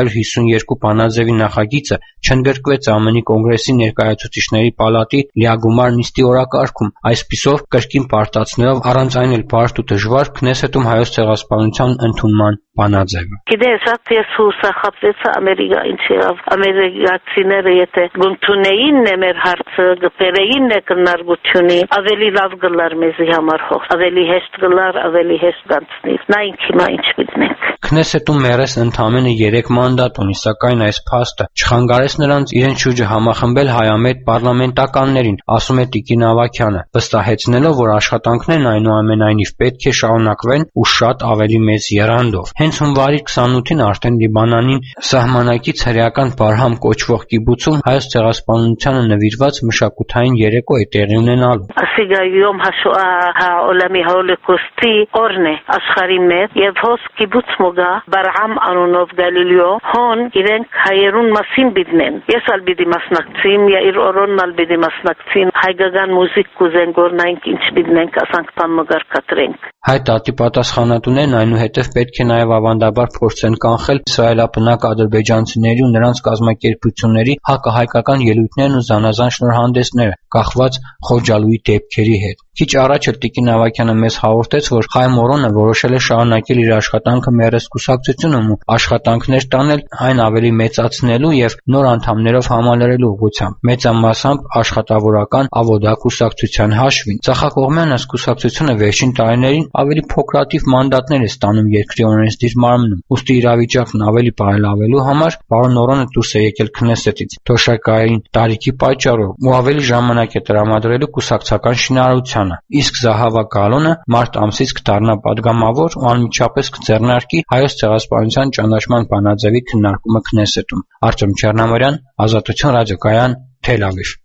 252 բանաձևի նախագիծը չընդգրկվեց ԱՄՆ-ի կոնգրեսի ներկայացուցիչների պալատի լիագումար նիստի օրակարգում, այսպիսով կրկին պարտացնելով առանց այն էլ բարդ ու դժվար Քնեսեթում Հայոց ցեղասպանության ընդունման բանաձևը։ Գիտես, ես հուսախապվեցա ամերիկային չեղավ, ամերիկացիները եթե գունթունեին է մեր հարցը, գպերեին է կնարգությունի, ավելի լավ գլար մեզի համար հող, ավելի հեշտ գլար, ավելի հեշտ գանցնի, նայինք հիմա ինչ պիտնենք։ Քնեսեթում մերես ընդամենը 3 մանդատ ունի, սակայն այս փաստը չխանգարեց նրանց իրեն շուրջը համախմբել հայամետ պարլամենտականներին, ասում է Տիկին Ավագյանը, վստահեցնելով, որ աշխատանքներն այնուամենայնիվ պետք է շարունակվեն ու շատ ավելի մեծ եռանդով։ Հենց հունվարի 28-ին արդեն Լիբանանին սահմանակից հրեական Բարհամ կոչվող կիբուցում Հայոց ցեղասպանությանը նվիրված մշակութային երեկո է տեղի ունենալու։ Ասիգա Յոմ հաշուա հաոլամի հոլոկոստի օրն է աշխարհի մեջ եւ հոս կիբուց մոգա Բարհամ անունով Գալիլեո հոն իրենք հայերուն մասին բիդնեն։ Ես ալ բիդի մասնակցիմ, իր օրոնն ալ բիդի մասնակցին, հայկական մուզիկ կուզեն գործնանք ինչ բիդնենք, ասանք բան մգարկատրենք։ Հայ տատի պատասխանատուներն այնուհետև պետք է նաև ավանդաբար փորձեն կանխել իսրայելաբնակ ադրբեջանցիների ու նրանց կազմակերպությունների հակահայկական ելույթներն ու զանազան շնորհանդեսները, կախված Խոջալուի դեպքերի հետ։ Քիչ առաջ էլ Տիկին Ավագյանը մեզ հաղորդեց, որ Խայմ Օրոնը որոշել է շարունակել իր աշխատանքը մերես կուսակցությունում ու աշխատանքներ տանել այն ավելի մեծացնելու եւ նոր անդամներով համալրելու ուղղությամբ, մեծամասամբ աշխատավորական Ավոդա կուսակցության հաշվին։ Ծախակողմյան այս կուսակցությունը վերջին տարիներին ավելի փոքրատիվ մանդատներ է ստանում երկրի օրենսդիր մարմնում, ուստի իրավիճակն ավելի բարելավելու համար պարոն Օրոնը դուրս է եկել Քնեսետից թոշակային տարիքի պատճառով ու ավելի ժամանակ է տրամադրելու կուսակցական շինարարությանը, իսկ Զահավա Գալոնը մարտ ամսից կդառնա պատգամավոր ու անմիջապես կձեռնարկի Հայոց ցեղասպանության ճանաչման բանաձևի քննարկումը Քնեսետում։ Արտем Չեռնամարյան, Ազատություն ռադիոկայան, Թել Ավիվ։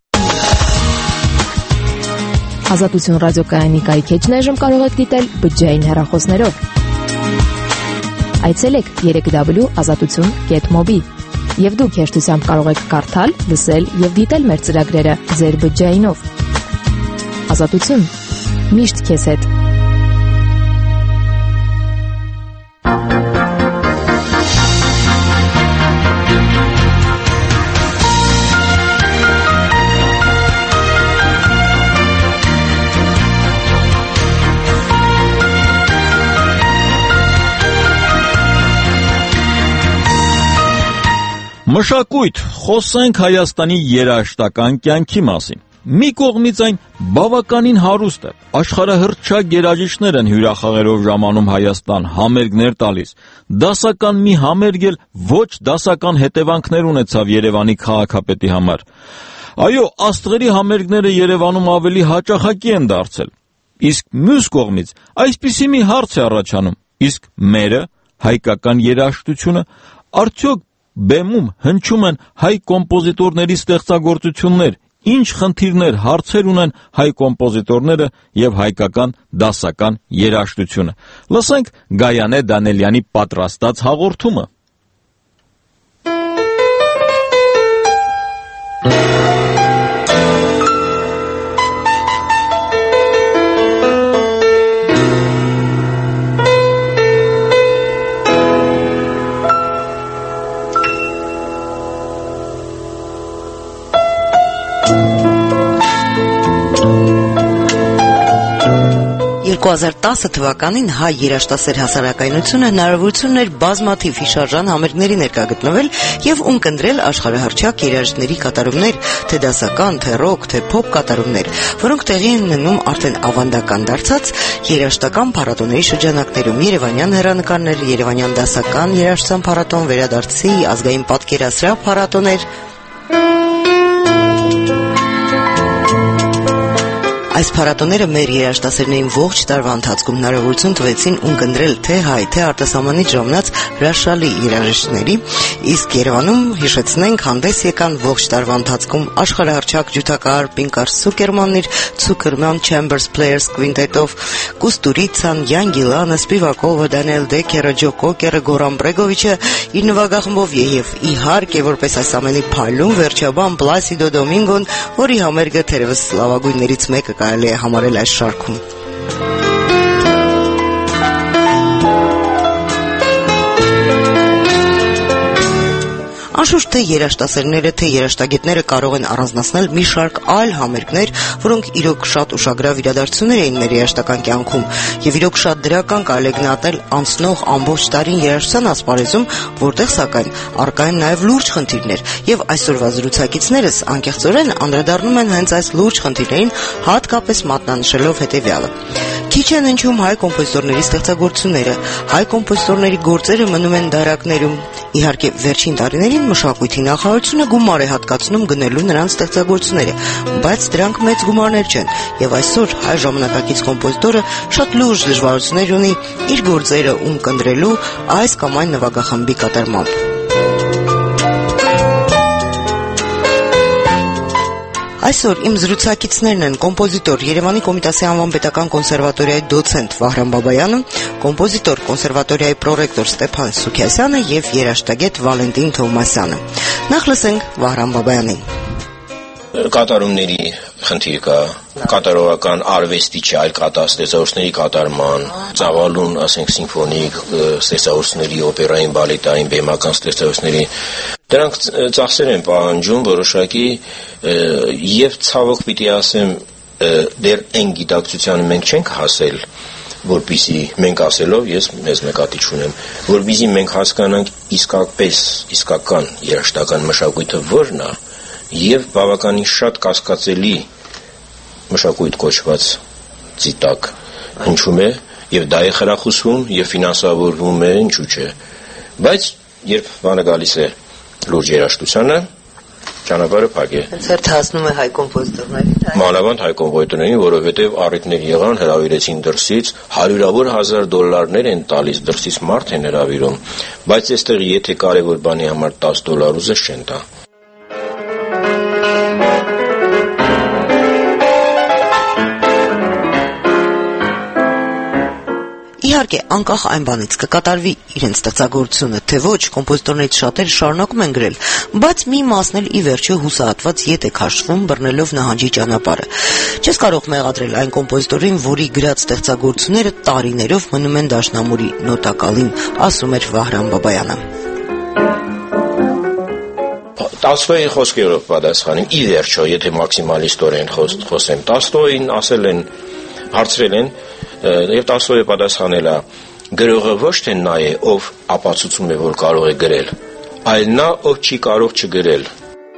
Ազատություն ռադիոկայանի կայքեջն այժմ կարող եք դիտել բջջային հեռախոսներով։ Այցելեք www.azatutun.mobi եւ դուք հեշտությամբ կարող եք կարդալ, լսել եւ դիտել մեր ծրագրերը ձեր բջջայինով։ Ազատություն, միշտ քեզ հետ։ Մշակույթ, խոսենք Հայաստանի երաժշտական կյանքի մասին։ Մի կողմից այն բավականին հարուստ է, աշխարհահռչակ երաժիշտներ են հյուրախաղերով ժամանում Հայաստան, համերգներ տալիս։ Դասական մի համերգ էլ ոչ դասական հետևանքներ ունեցավ Երևանի քաղաքապետի համար։ Այո, աստղերի համերգները Երևանում ավելի հաճախակի են դարձել։ Իսկ մյուս կողմից այսպիսի մի հարց է առաջանում. իսկ մերը, հայկական երաժշտությունը, արդյոք բեմում հնչում են հայ կոմպոզիտորների ստեղծագործություններ, ինչ խնդիրներ, հարցեր ունեն հայ կոմպոզիտորները եւ հայկական դասական երաժշտությունը։ Լսենք Գայանե Դանելյանի պատրաստած հաղորդումը։ թվականին հայ երաժշտասեր հասարակայնությունը հնարավորություն ուներ բազմաթիվ հիշարժան համերգների ներկայգտնվել եւ ունկնդրել աշխարհահռչակ երաժիշտների կատարումներ, թե դասական, թե ռոք, թե փոփ կատարումներ, որոնք տեղի են ունենում արդեն ավանդական դարձած երաժշտական փառատոների շրջանակներում։ Երևանյան հեռանկարներ, Երևանյան դասական երաժշտության փառատոն, Վերադարձի ազգային պատկերասրահ փառատոներ։ Այս փառատոները մեր երաժշտասերներին ողջ տարվա ընթացքում հնարավորություն տվեցին ունկնդրել թե հայ, թե արտասահմանից ժամանած հրաշալի երաժիշտների, իսկ Երևանում, հիշեցնենք, հանդես եկան ողջ տարվա ընթացքում աշխարհահռչակ ջութակահար Պինկար Սուկերմանն իր Zuckerman Chambers Players Quintet-ով, Կուստուրիցան, Յան Գիլանը, Սպիվակովը, Դանիել Դեկերը, Ջո Կոկերը, Գորան Բրեգովիչը իր նվագախմբով եւ իհարկե որպես այս ամենի փայլուն վերջաբան Պլասիդո Դոմինգոն, որի համերգը թերևս լավագույններից մեկը կարելի է համարել այս շարքում։ Անշուշտ թե երաժշտասերները, թե երաժշտագետները կարող են առանձնացնել մի շարք այլ համերգներ, որոնք իրոք շատ ուշագրավ իրադարձություններ էին մեր երաժշտական կյանքում, եւ իրոք շատ դրական կարելի է գնահատել անցնող ամբողջ տարին երաժշտության ասպարեզում, որտեղ սակայն առկա են նաեւ լուրջ խնդիրներ, եւ այսօրվա զրուցակիցներս անկեղծորեն անդրադառնում են հենց այս լուրջ խնդիրներին, հատկապես մատնանշելով հետեւյալը. Քիչ են հնչում հայ կոմպոզիտորների ստեղծագործությունները, հայ կոմպոզիտորների գործերը մնում են դարակներում։ Իհարկե, վերջին տարիներին մշակույթի նախարարությունը գումար է հատկացնում գնելու նրանց ստեղծագործությունները, բայց դրանք մեծ գումարներ չեն, եւ այսօր հայ ժամանակակից կոմպոզիտորը շատ լուրջ դժվարություններ ունի իր գործերը ունկնդրելու այս կամ այն նվագախմբի կատարմամբ։ Այսօր իմ զրուցակիցներն են կոմպոզիտոր, Երևանի Կոմիտասի անվան պետական կոնսերվատորիայի դոցենտ Վահրամ Բաբայանը, կոմպոզիտոր, կոնսերվատորիայի պրոռեկտոր Ստեփան Սուքիասյանը եւ երաժշտագետ Վալենտին Թովմասյանը։ Նախ լսենք Վահրամ Բաբայանին։ Կատարումների խնդիր կա, կատարողական արվեստի չէ, այլ ստեղծագործությունների կատարման, ծավալուն, ասենք, սիմֆոնիկ ստեղծագործությունների, օպերային, բալետային, բեմական ստեղծագործությունների, դրանք ծախսեր են պահանջում որոշակի եւ ցավոք պիտի ասեմ, դեռ այն գիտակցությանը մենք չենք հասել, որպեսզի մենք ասելով ես մեզ նկատի չունեմ, որպեսզի մենք հասկանանք իսկական երաժշտական մշակույթը որն է եւ բավականին շատ կասկածելի մշակույթ կոչված ծիտակ հնչում է եւ դա է խրախուսվում եւ ֆինանսավորվում է, ինչու՞ չէ, բայց երբ բանը գալիս է լուրջ երաժշտությանը, ճանապարհը փակ է։ Հենց հասնում է հայ կոմպոզիտորներին, մանավանդ հայ կոմպոզիտորներին, որովհետեւ առիթներ եղան, հրավիրեցին դրսից, $100,000 $1,000 են տալիս, դրսից մարդ են հրավիրում, բայց այստեղ եթե կարևոր բանի համար $10 ուզես չեն տա։ Իհարկե, անկախ այն բանից կկատարվի իրենց ստեղծագործությունը, թե ոչ, կոմպոզիտորներից շատերը շարունակում են գրել, բայց մի մասն էլ ի վերջո հուսահատված ետ է քաշվում, բռնելով նահանջի ճանապարհը։ Չես կարող մեղադրել այն կոմպոզիտորին, որի գրած ստեղծագործությունները տարիներով մնում են դաշնամուրի նոտակալին, ասում էր Վահրամ Բաբայանը։ Տոլստոյի խոսքերով պատասխանեմ, ի վերջո, եթե մաքսիմալիստորեն խոսեմ, Տոլստոյին ասել են, հարցրել են, եւ Տոլստոյը պատասխանել է, գրողը ոչ թե նա է, ով ապացուցում է, որ կարող է գրել, այլ նա, ով չի կարող չգրել։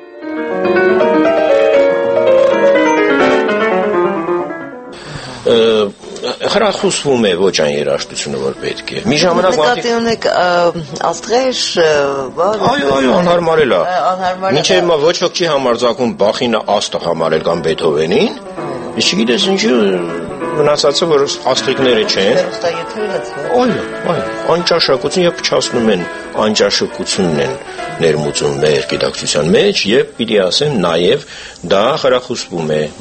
Խրախուսվում է ոչ այն երաժշտությունը, որ պետք է։ Մի ժամանակ նկատի ունեք աստղեր, այո, անհարմարել է։ Մինչև ոչ ոք չի համարձակվում Բախին աստղ համարել կամ Բեթհովենին, իսկ չգիտես ինչու մնացածը, որ աստղիկները չեն։ Այո, անճաշակություն եւ փչացնում են, անճաշակությունն են ներմուծում մեր գիտակցության մեջ եւ պիտի ասեմ նաեւ դա խրախուսվում է։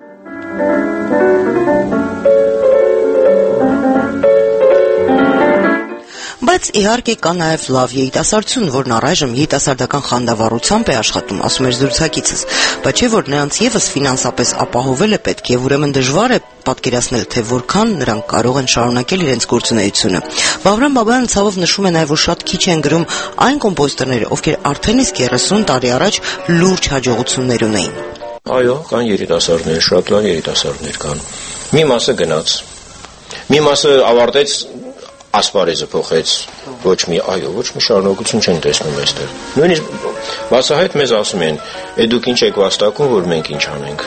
Բայց իհարկե կա նաև լավ երիտասարդություն, որն առայժմ երիտասարդական խանդավառությամբ է աշխատում, ասում էր զրուցակիցս, բայց չէ որ նրանց եւս ֆինանսապես ապահովել է պետք եւ ուրեմն դժվար է պատկերացնել, թե որքան նրանք կարող են շարունակել իրենց գործունեությունը։ Վահրամ Բաբայանը ցավով նշում է նաև, որ շատ քիչ են գրում այն կոմպոզիտորները, ովքեր արդեն իսկ 30 տարի առաջ լուրջ հաջողություններ ունեին։ Այո, կան երիտասարդներ, շատ լավ երիտասարդներ կան։ Մի մասը գնաց, մի մասը ավարտեց, ասպարեզը փոխեց, ոչ մի շարունակություն չեն տեսնում այստեղ։ Նույնիսկ բացահայտ մեզ ասում են, դուք ինչ եք վաստակում, որ մենք ինչ անենք։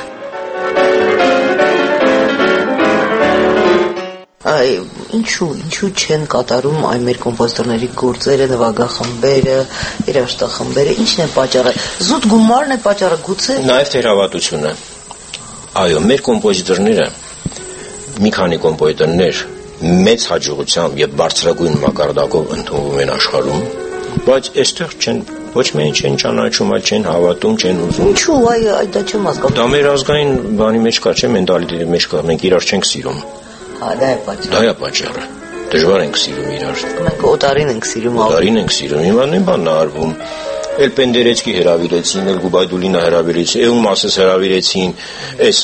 Ինչու չեն կատարում այն մեր կոմպոզիտորների գործերը, նվագախմբերը, երաժշտախմբերը, ինչն է պատճառը։ Զուտ գումարն է պատճառը, գուցե։ Նաև թերավատությունը։ Այո, մեր կոմպոզիտորները, մի քանի կոմպոզիտորներ մեծ հաջողությամբ եւ բարձրագույն մակարդակով ընդունվում են աշխարհում, բայց այստեղ չեն ոչ միայն չեն ճանաչում, այլ չեն հավատում, չեն ուզում։ Ինչու՞ այդ դա չեմ հասկանում։ Դա մեր ազգային բանի մեջ կա, չէ՞, մենտալիտետի մեջ կա, մենք իրար չենք սիրում։ Դա է պատճառը։ Դա է պատճառը։ Դժվար ենք սիրում իրար։ Մենք օտարին ենք սիրում։ Օտարին ենք սիրում։ Հիմա նույն բանն է արվում։ Էլ Պենդերեցկի հրավիրեցին, էլ Գուբայդուլինա հրավիրեցին, Էում Մասես հրավիրեցին, այս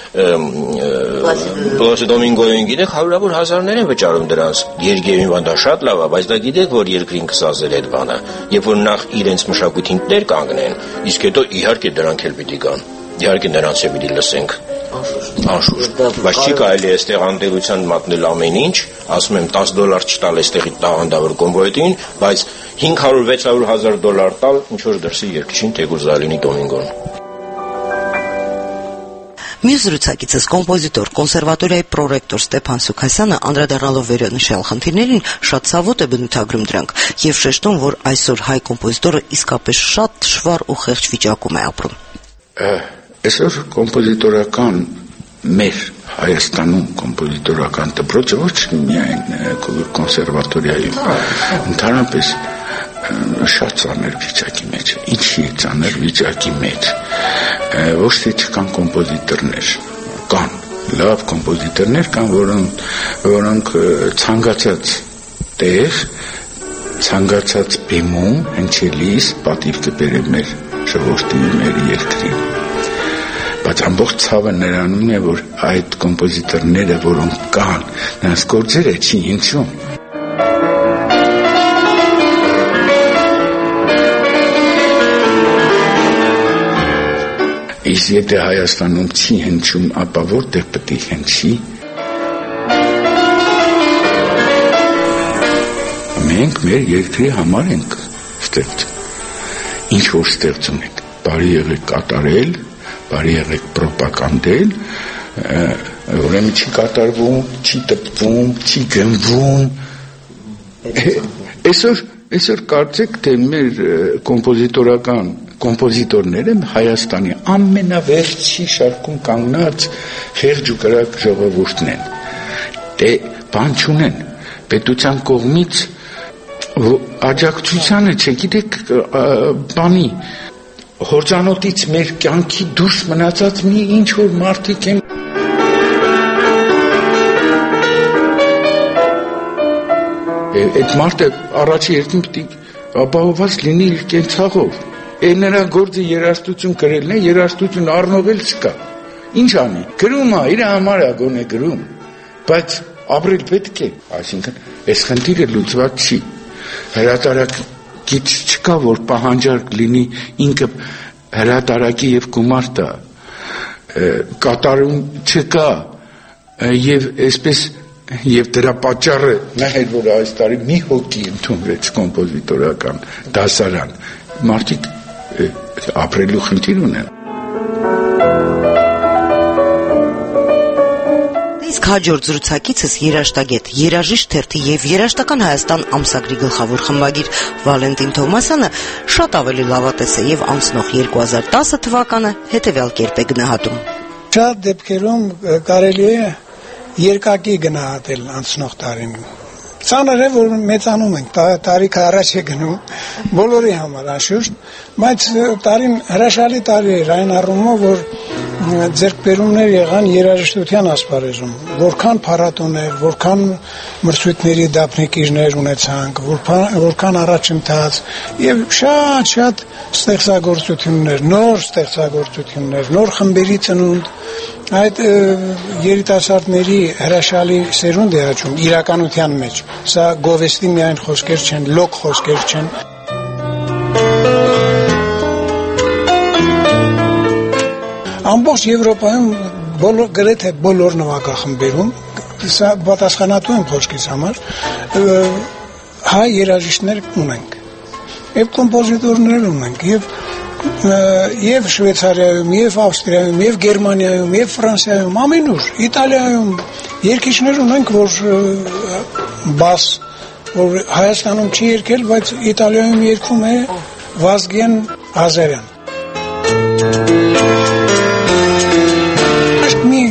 Պլասի Դոմինգոյին գիտեք, հարյուրավոր հազարներ են վճարում դրանց երգերին, բան դա շատ լավ է, բայց դա գիտեք, որ երկրին կսազել այդ բանը, երբ որ նախ իրենց մշակույթին տեր կանգնեն, իսկ հետո իհարկե դրանք էլ պիտի գան, իհարկե նրանց է պիտի լսենք։ Անշուշտ, բայց չի կարելի այստեղ անդերության մատնել ամեն ինչ, ասում եմ $10 չտալ այստեղի տաղանդավոր կոմպոզիտին, բայց 500-600 հազար դոլար տալ ինչ որ դրսի երկչին թեկուզ զալինի Դոմինգոն։ Մյուս զրուցակիցս կոմպոզիտոր, կոնսերվատորիայի պրոռեկտոր Ստեփան Սուքասյանը անդրադառնալով վերոնշյալ խնդիրներին շատ ցավոտ է բնութագրում դրանք եւ շեշտում, որ այսօր հայ կոմպոզիտորը իսկապես շատ դժվար ու խեղճ վիճակում է ապրում։ Այսօր կոմպոզիտորական մեր Հայաստանում կոմպոզիտորական դպրոցը ոչ միայն կոնսերվատորիայում, ընդհանրապես շատ ծանր վիճակի մեջ է։ Ինչի է ծանր վիճակի մեջ։ Ոչ թե չկան կոմպոզիտորներ, կան լավ կոմպոզիտորներ կան, որոնք ցանկացած տեղ, ցանկացած բեմում հնչելիս պատիվ կբերեն մեր ժողովրդի, մեր երկրին։ Բայց ամբողջ ցավը նրանում է, որ այդ կոմպոզիտորները, որոնք կան, նրանց գործերը չի հնչում։ Իսկ եթե Հայաստանում չի հնչում, ապա որտեղ պետք է հնչի։ Մենք մեր երկրի համար ենք ստեղծում։ Ինչ որ ստեղծում ենք, բարի եղեք կատարել, բարի եղեք պրոպագանդել, ուրեմն չի կատարվում, չի տպվում, չի գնվում։ Այսօր կարծեք, թե մեր կոմպոզիտորները Հայաստանի ամենավերջի շարքում կանգնած խեղճ ու կրակ ժողովուրդն են։ Դե բան չունեն, պետության կողմից աջակցությանը, չգիտեք, բանի հորձանոթից մեր կյանքի դուրս մնացած մի ինչ որ մարդիկ են։ Այդ մարդը առաջի երթին պիտի ապահովված լինի իր կենցաղով։ Նրա գործը երաժշտություն կրելն է, երաժշտություն առնովել չկա։ Ինչ անի։ Գրում է, իր համար է գոնե գրում, բայց ապրել պետք է, այսինքն այս խնդիրը լուծված չի։ Հրատարակիչ չկա, որ պահանջարկ լինի ինքը հրատարակի եւ գումար տա, կատարում չկա եւ այսպես եւ դրա պատճառը նա էր, որ այս տարի մի հոգի ընդունվեց կոմպոզիտորական դասարան, մարդիկ ապրելու խնդիր ունեն։ Իսկ հաջորդ զրուցակիցս երաժշտագետ, երաժիշտ թերթի եւ երաժշտական Հայաստան ամսագրի գլխավոր խմբագիր Վալենտին Թովմասյանը շատ ավելի լավատես է եւ անցնող 2010 թվականը հետեւյալ կերպ է գնահատում։ Շատ դեպքերում կարելի է երկակի գնահատել անցնող տարին։ Ծանր է, որ մեծանում ենք, տարիքը առաջ է գնում, բոլորի համար անշուշտ, բայց տարին հրաշալի տարի էր այն առումով, որ ձեռքբերումներ եղան երաժշտության ասպարեզում, որքան փառատոներ, որքան մրցույթների դափնեկիրներ ունեցանք, որքան առաջընթաց եւ շատ ստեղծագործություններ, նոր ստեղծագործություններ, նոր խմբերի ծնունդ, այդ երիտասարդների հրաշալի սերունդ է աճում իրականության մեջ։ Սա գովեստի միայն խոսքեր չեն, լոկ խոսքեր չեն։ Ամբողջ Եվրոպայում գրեթե բոլոր նվագախմբերում, սա պատասխանատու եմ խոսքիս համար, հայ երաժիշտներ ունենք, եւ կոմպոզիտորներ ունենք, եւ Շվեյցարիայում, եւ Ավստրիայում, եւ Գերմանիայում, եւ Ֆրանսիայում, ամենուր, Իտալիայում երգիչներ ունենք, որ բաս, որ Հայաստանում չի երգել, բայց Իտալիայում երգում է Վազգեն Ազարյան։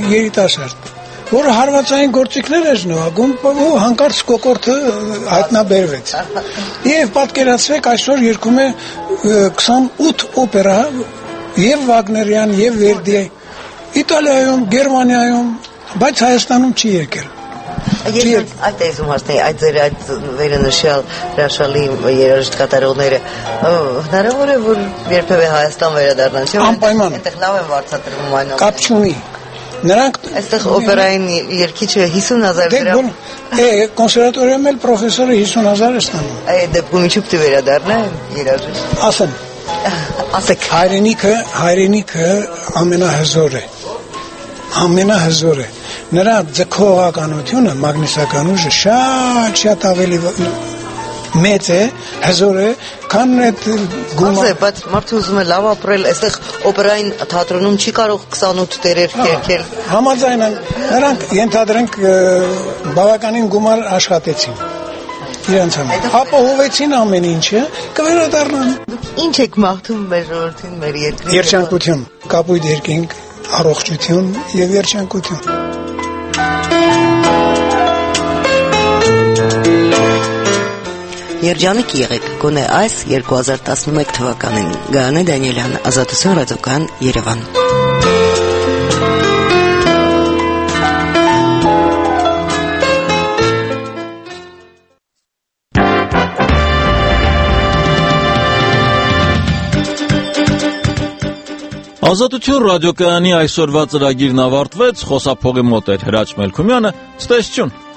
երիտասարդ, որը հարվածային գործիքներ էր նվագում ու հանկարծ կոկորդը հայտնաբերվեց։ Եվ պատկերացրեք, այսօր երգում է 28 օպերա, եւ Վագներյան, եւ Վերդի, Իտալիայում, Գերմանիայում, բայց Հայաստանում չի եկել։ Ես այդ էսում հասնեի, այդ վերնշյալ հրաշալի երաժիշտ կատարողները հնարավոր է, որ երբևէ Հայաստան վերադառնան, չէ՞։ Անպայման։ Այդտեղ լավ է վարձատրվում այնում։ Կապ չունի։ Նրանք այստեղ օպերային երգիչը 50,000 դրամ։ Կոնսերվատորիայում էլ պրոֆեսորը 50,000 է ստանում։ Այդ դեպքում ինչու՞ պիտի վերադառնա երաժիշտ։ Ասեմ։ Ասեք։ Հայրենիքը ամենահզոր է։ Նրա ձգողականությունը, մագնիսական ուժը շատ ավելի մեծ է, հզոր է, քան այդ գումարը։ Բայց մարդը ուզում է լավ ապրել, այստեղ օպերային թատրոնում չի կարող 28 տերեր երգել։ Համաձայն են, նրանք ենթադրենք բավականին գումար աշխատեցին իրենց համար, ապահովեցին ամեն ինչը, կվերադառնան։ Ինչ եք մաղթում մեր ժողովրդին, մեր երկրին։ Երջանկություն, կապույտ երկինք, առողջություն եւ երջանկություն։ Երջանիկ եղեք, գոնե այս 2011 թվականին։ Գայանե Դանիելյան, Ազատություն ռադիոկայան, Երևան։ Ազատություն ռադիոկայանի այսօրվա ծրագիրն ավարտվեց, խոսափողի մոտ էր Հրաչ Մելքումյանը, ցտեսություն։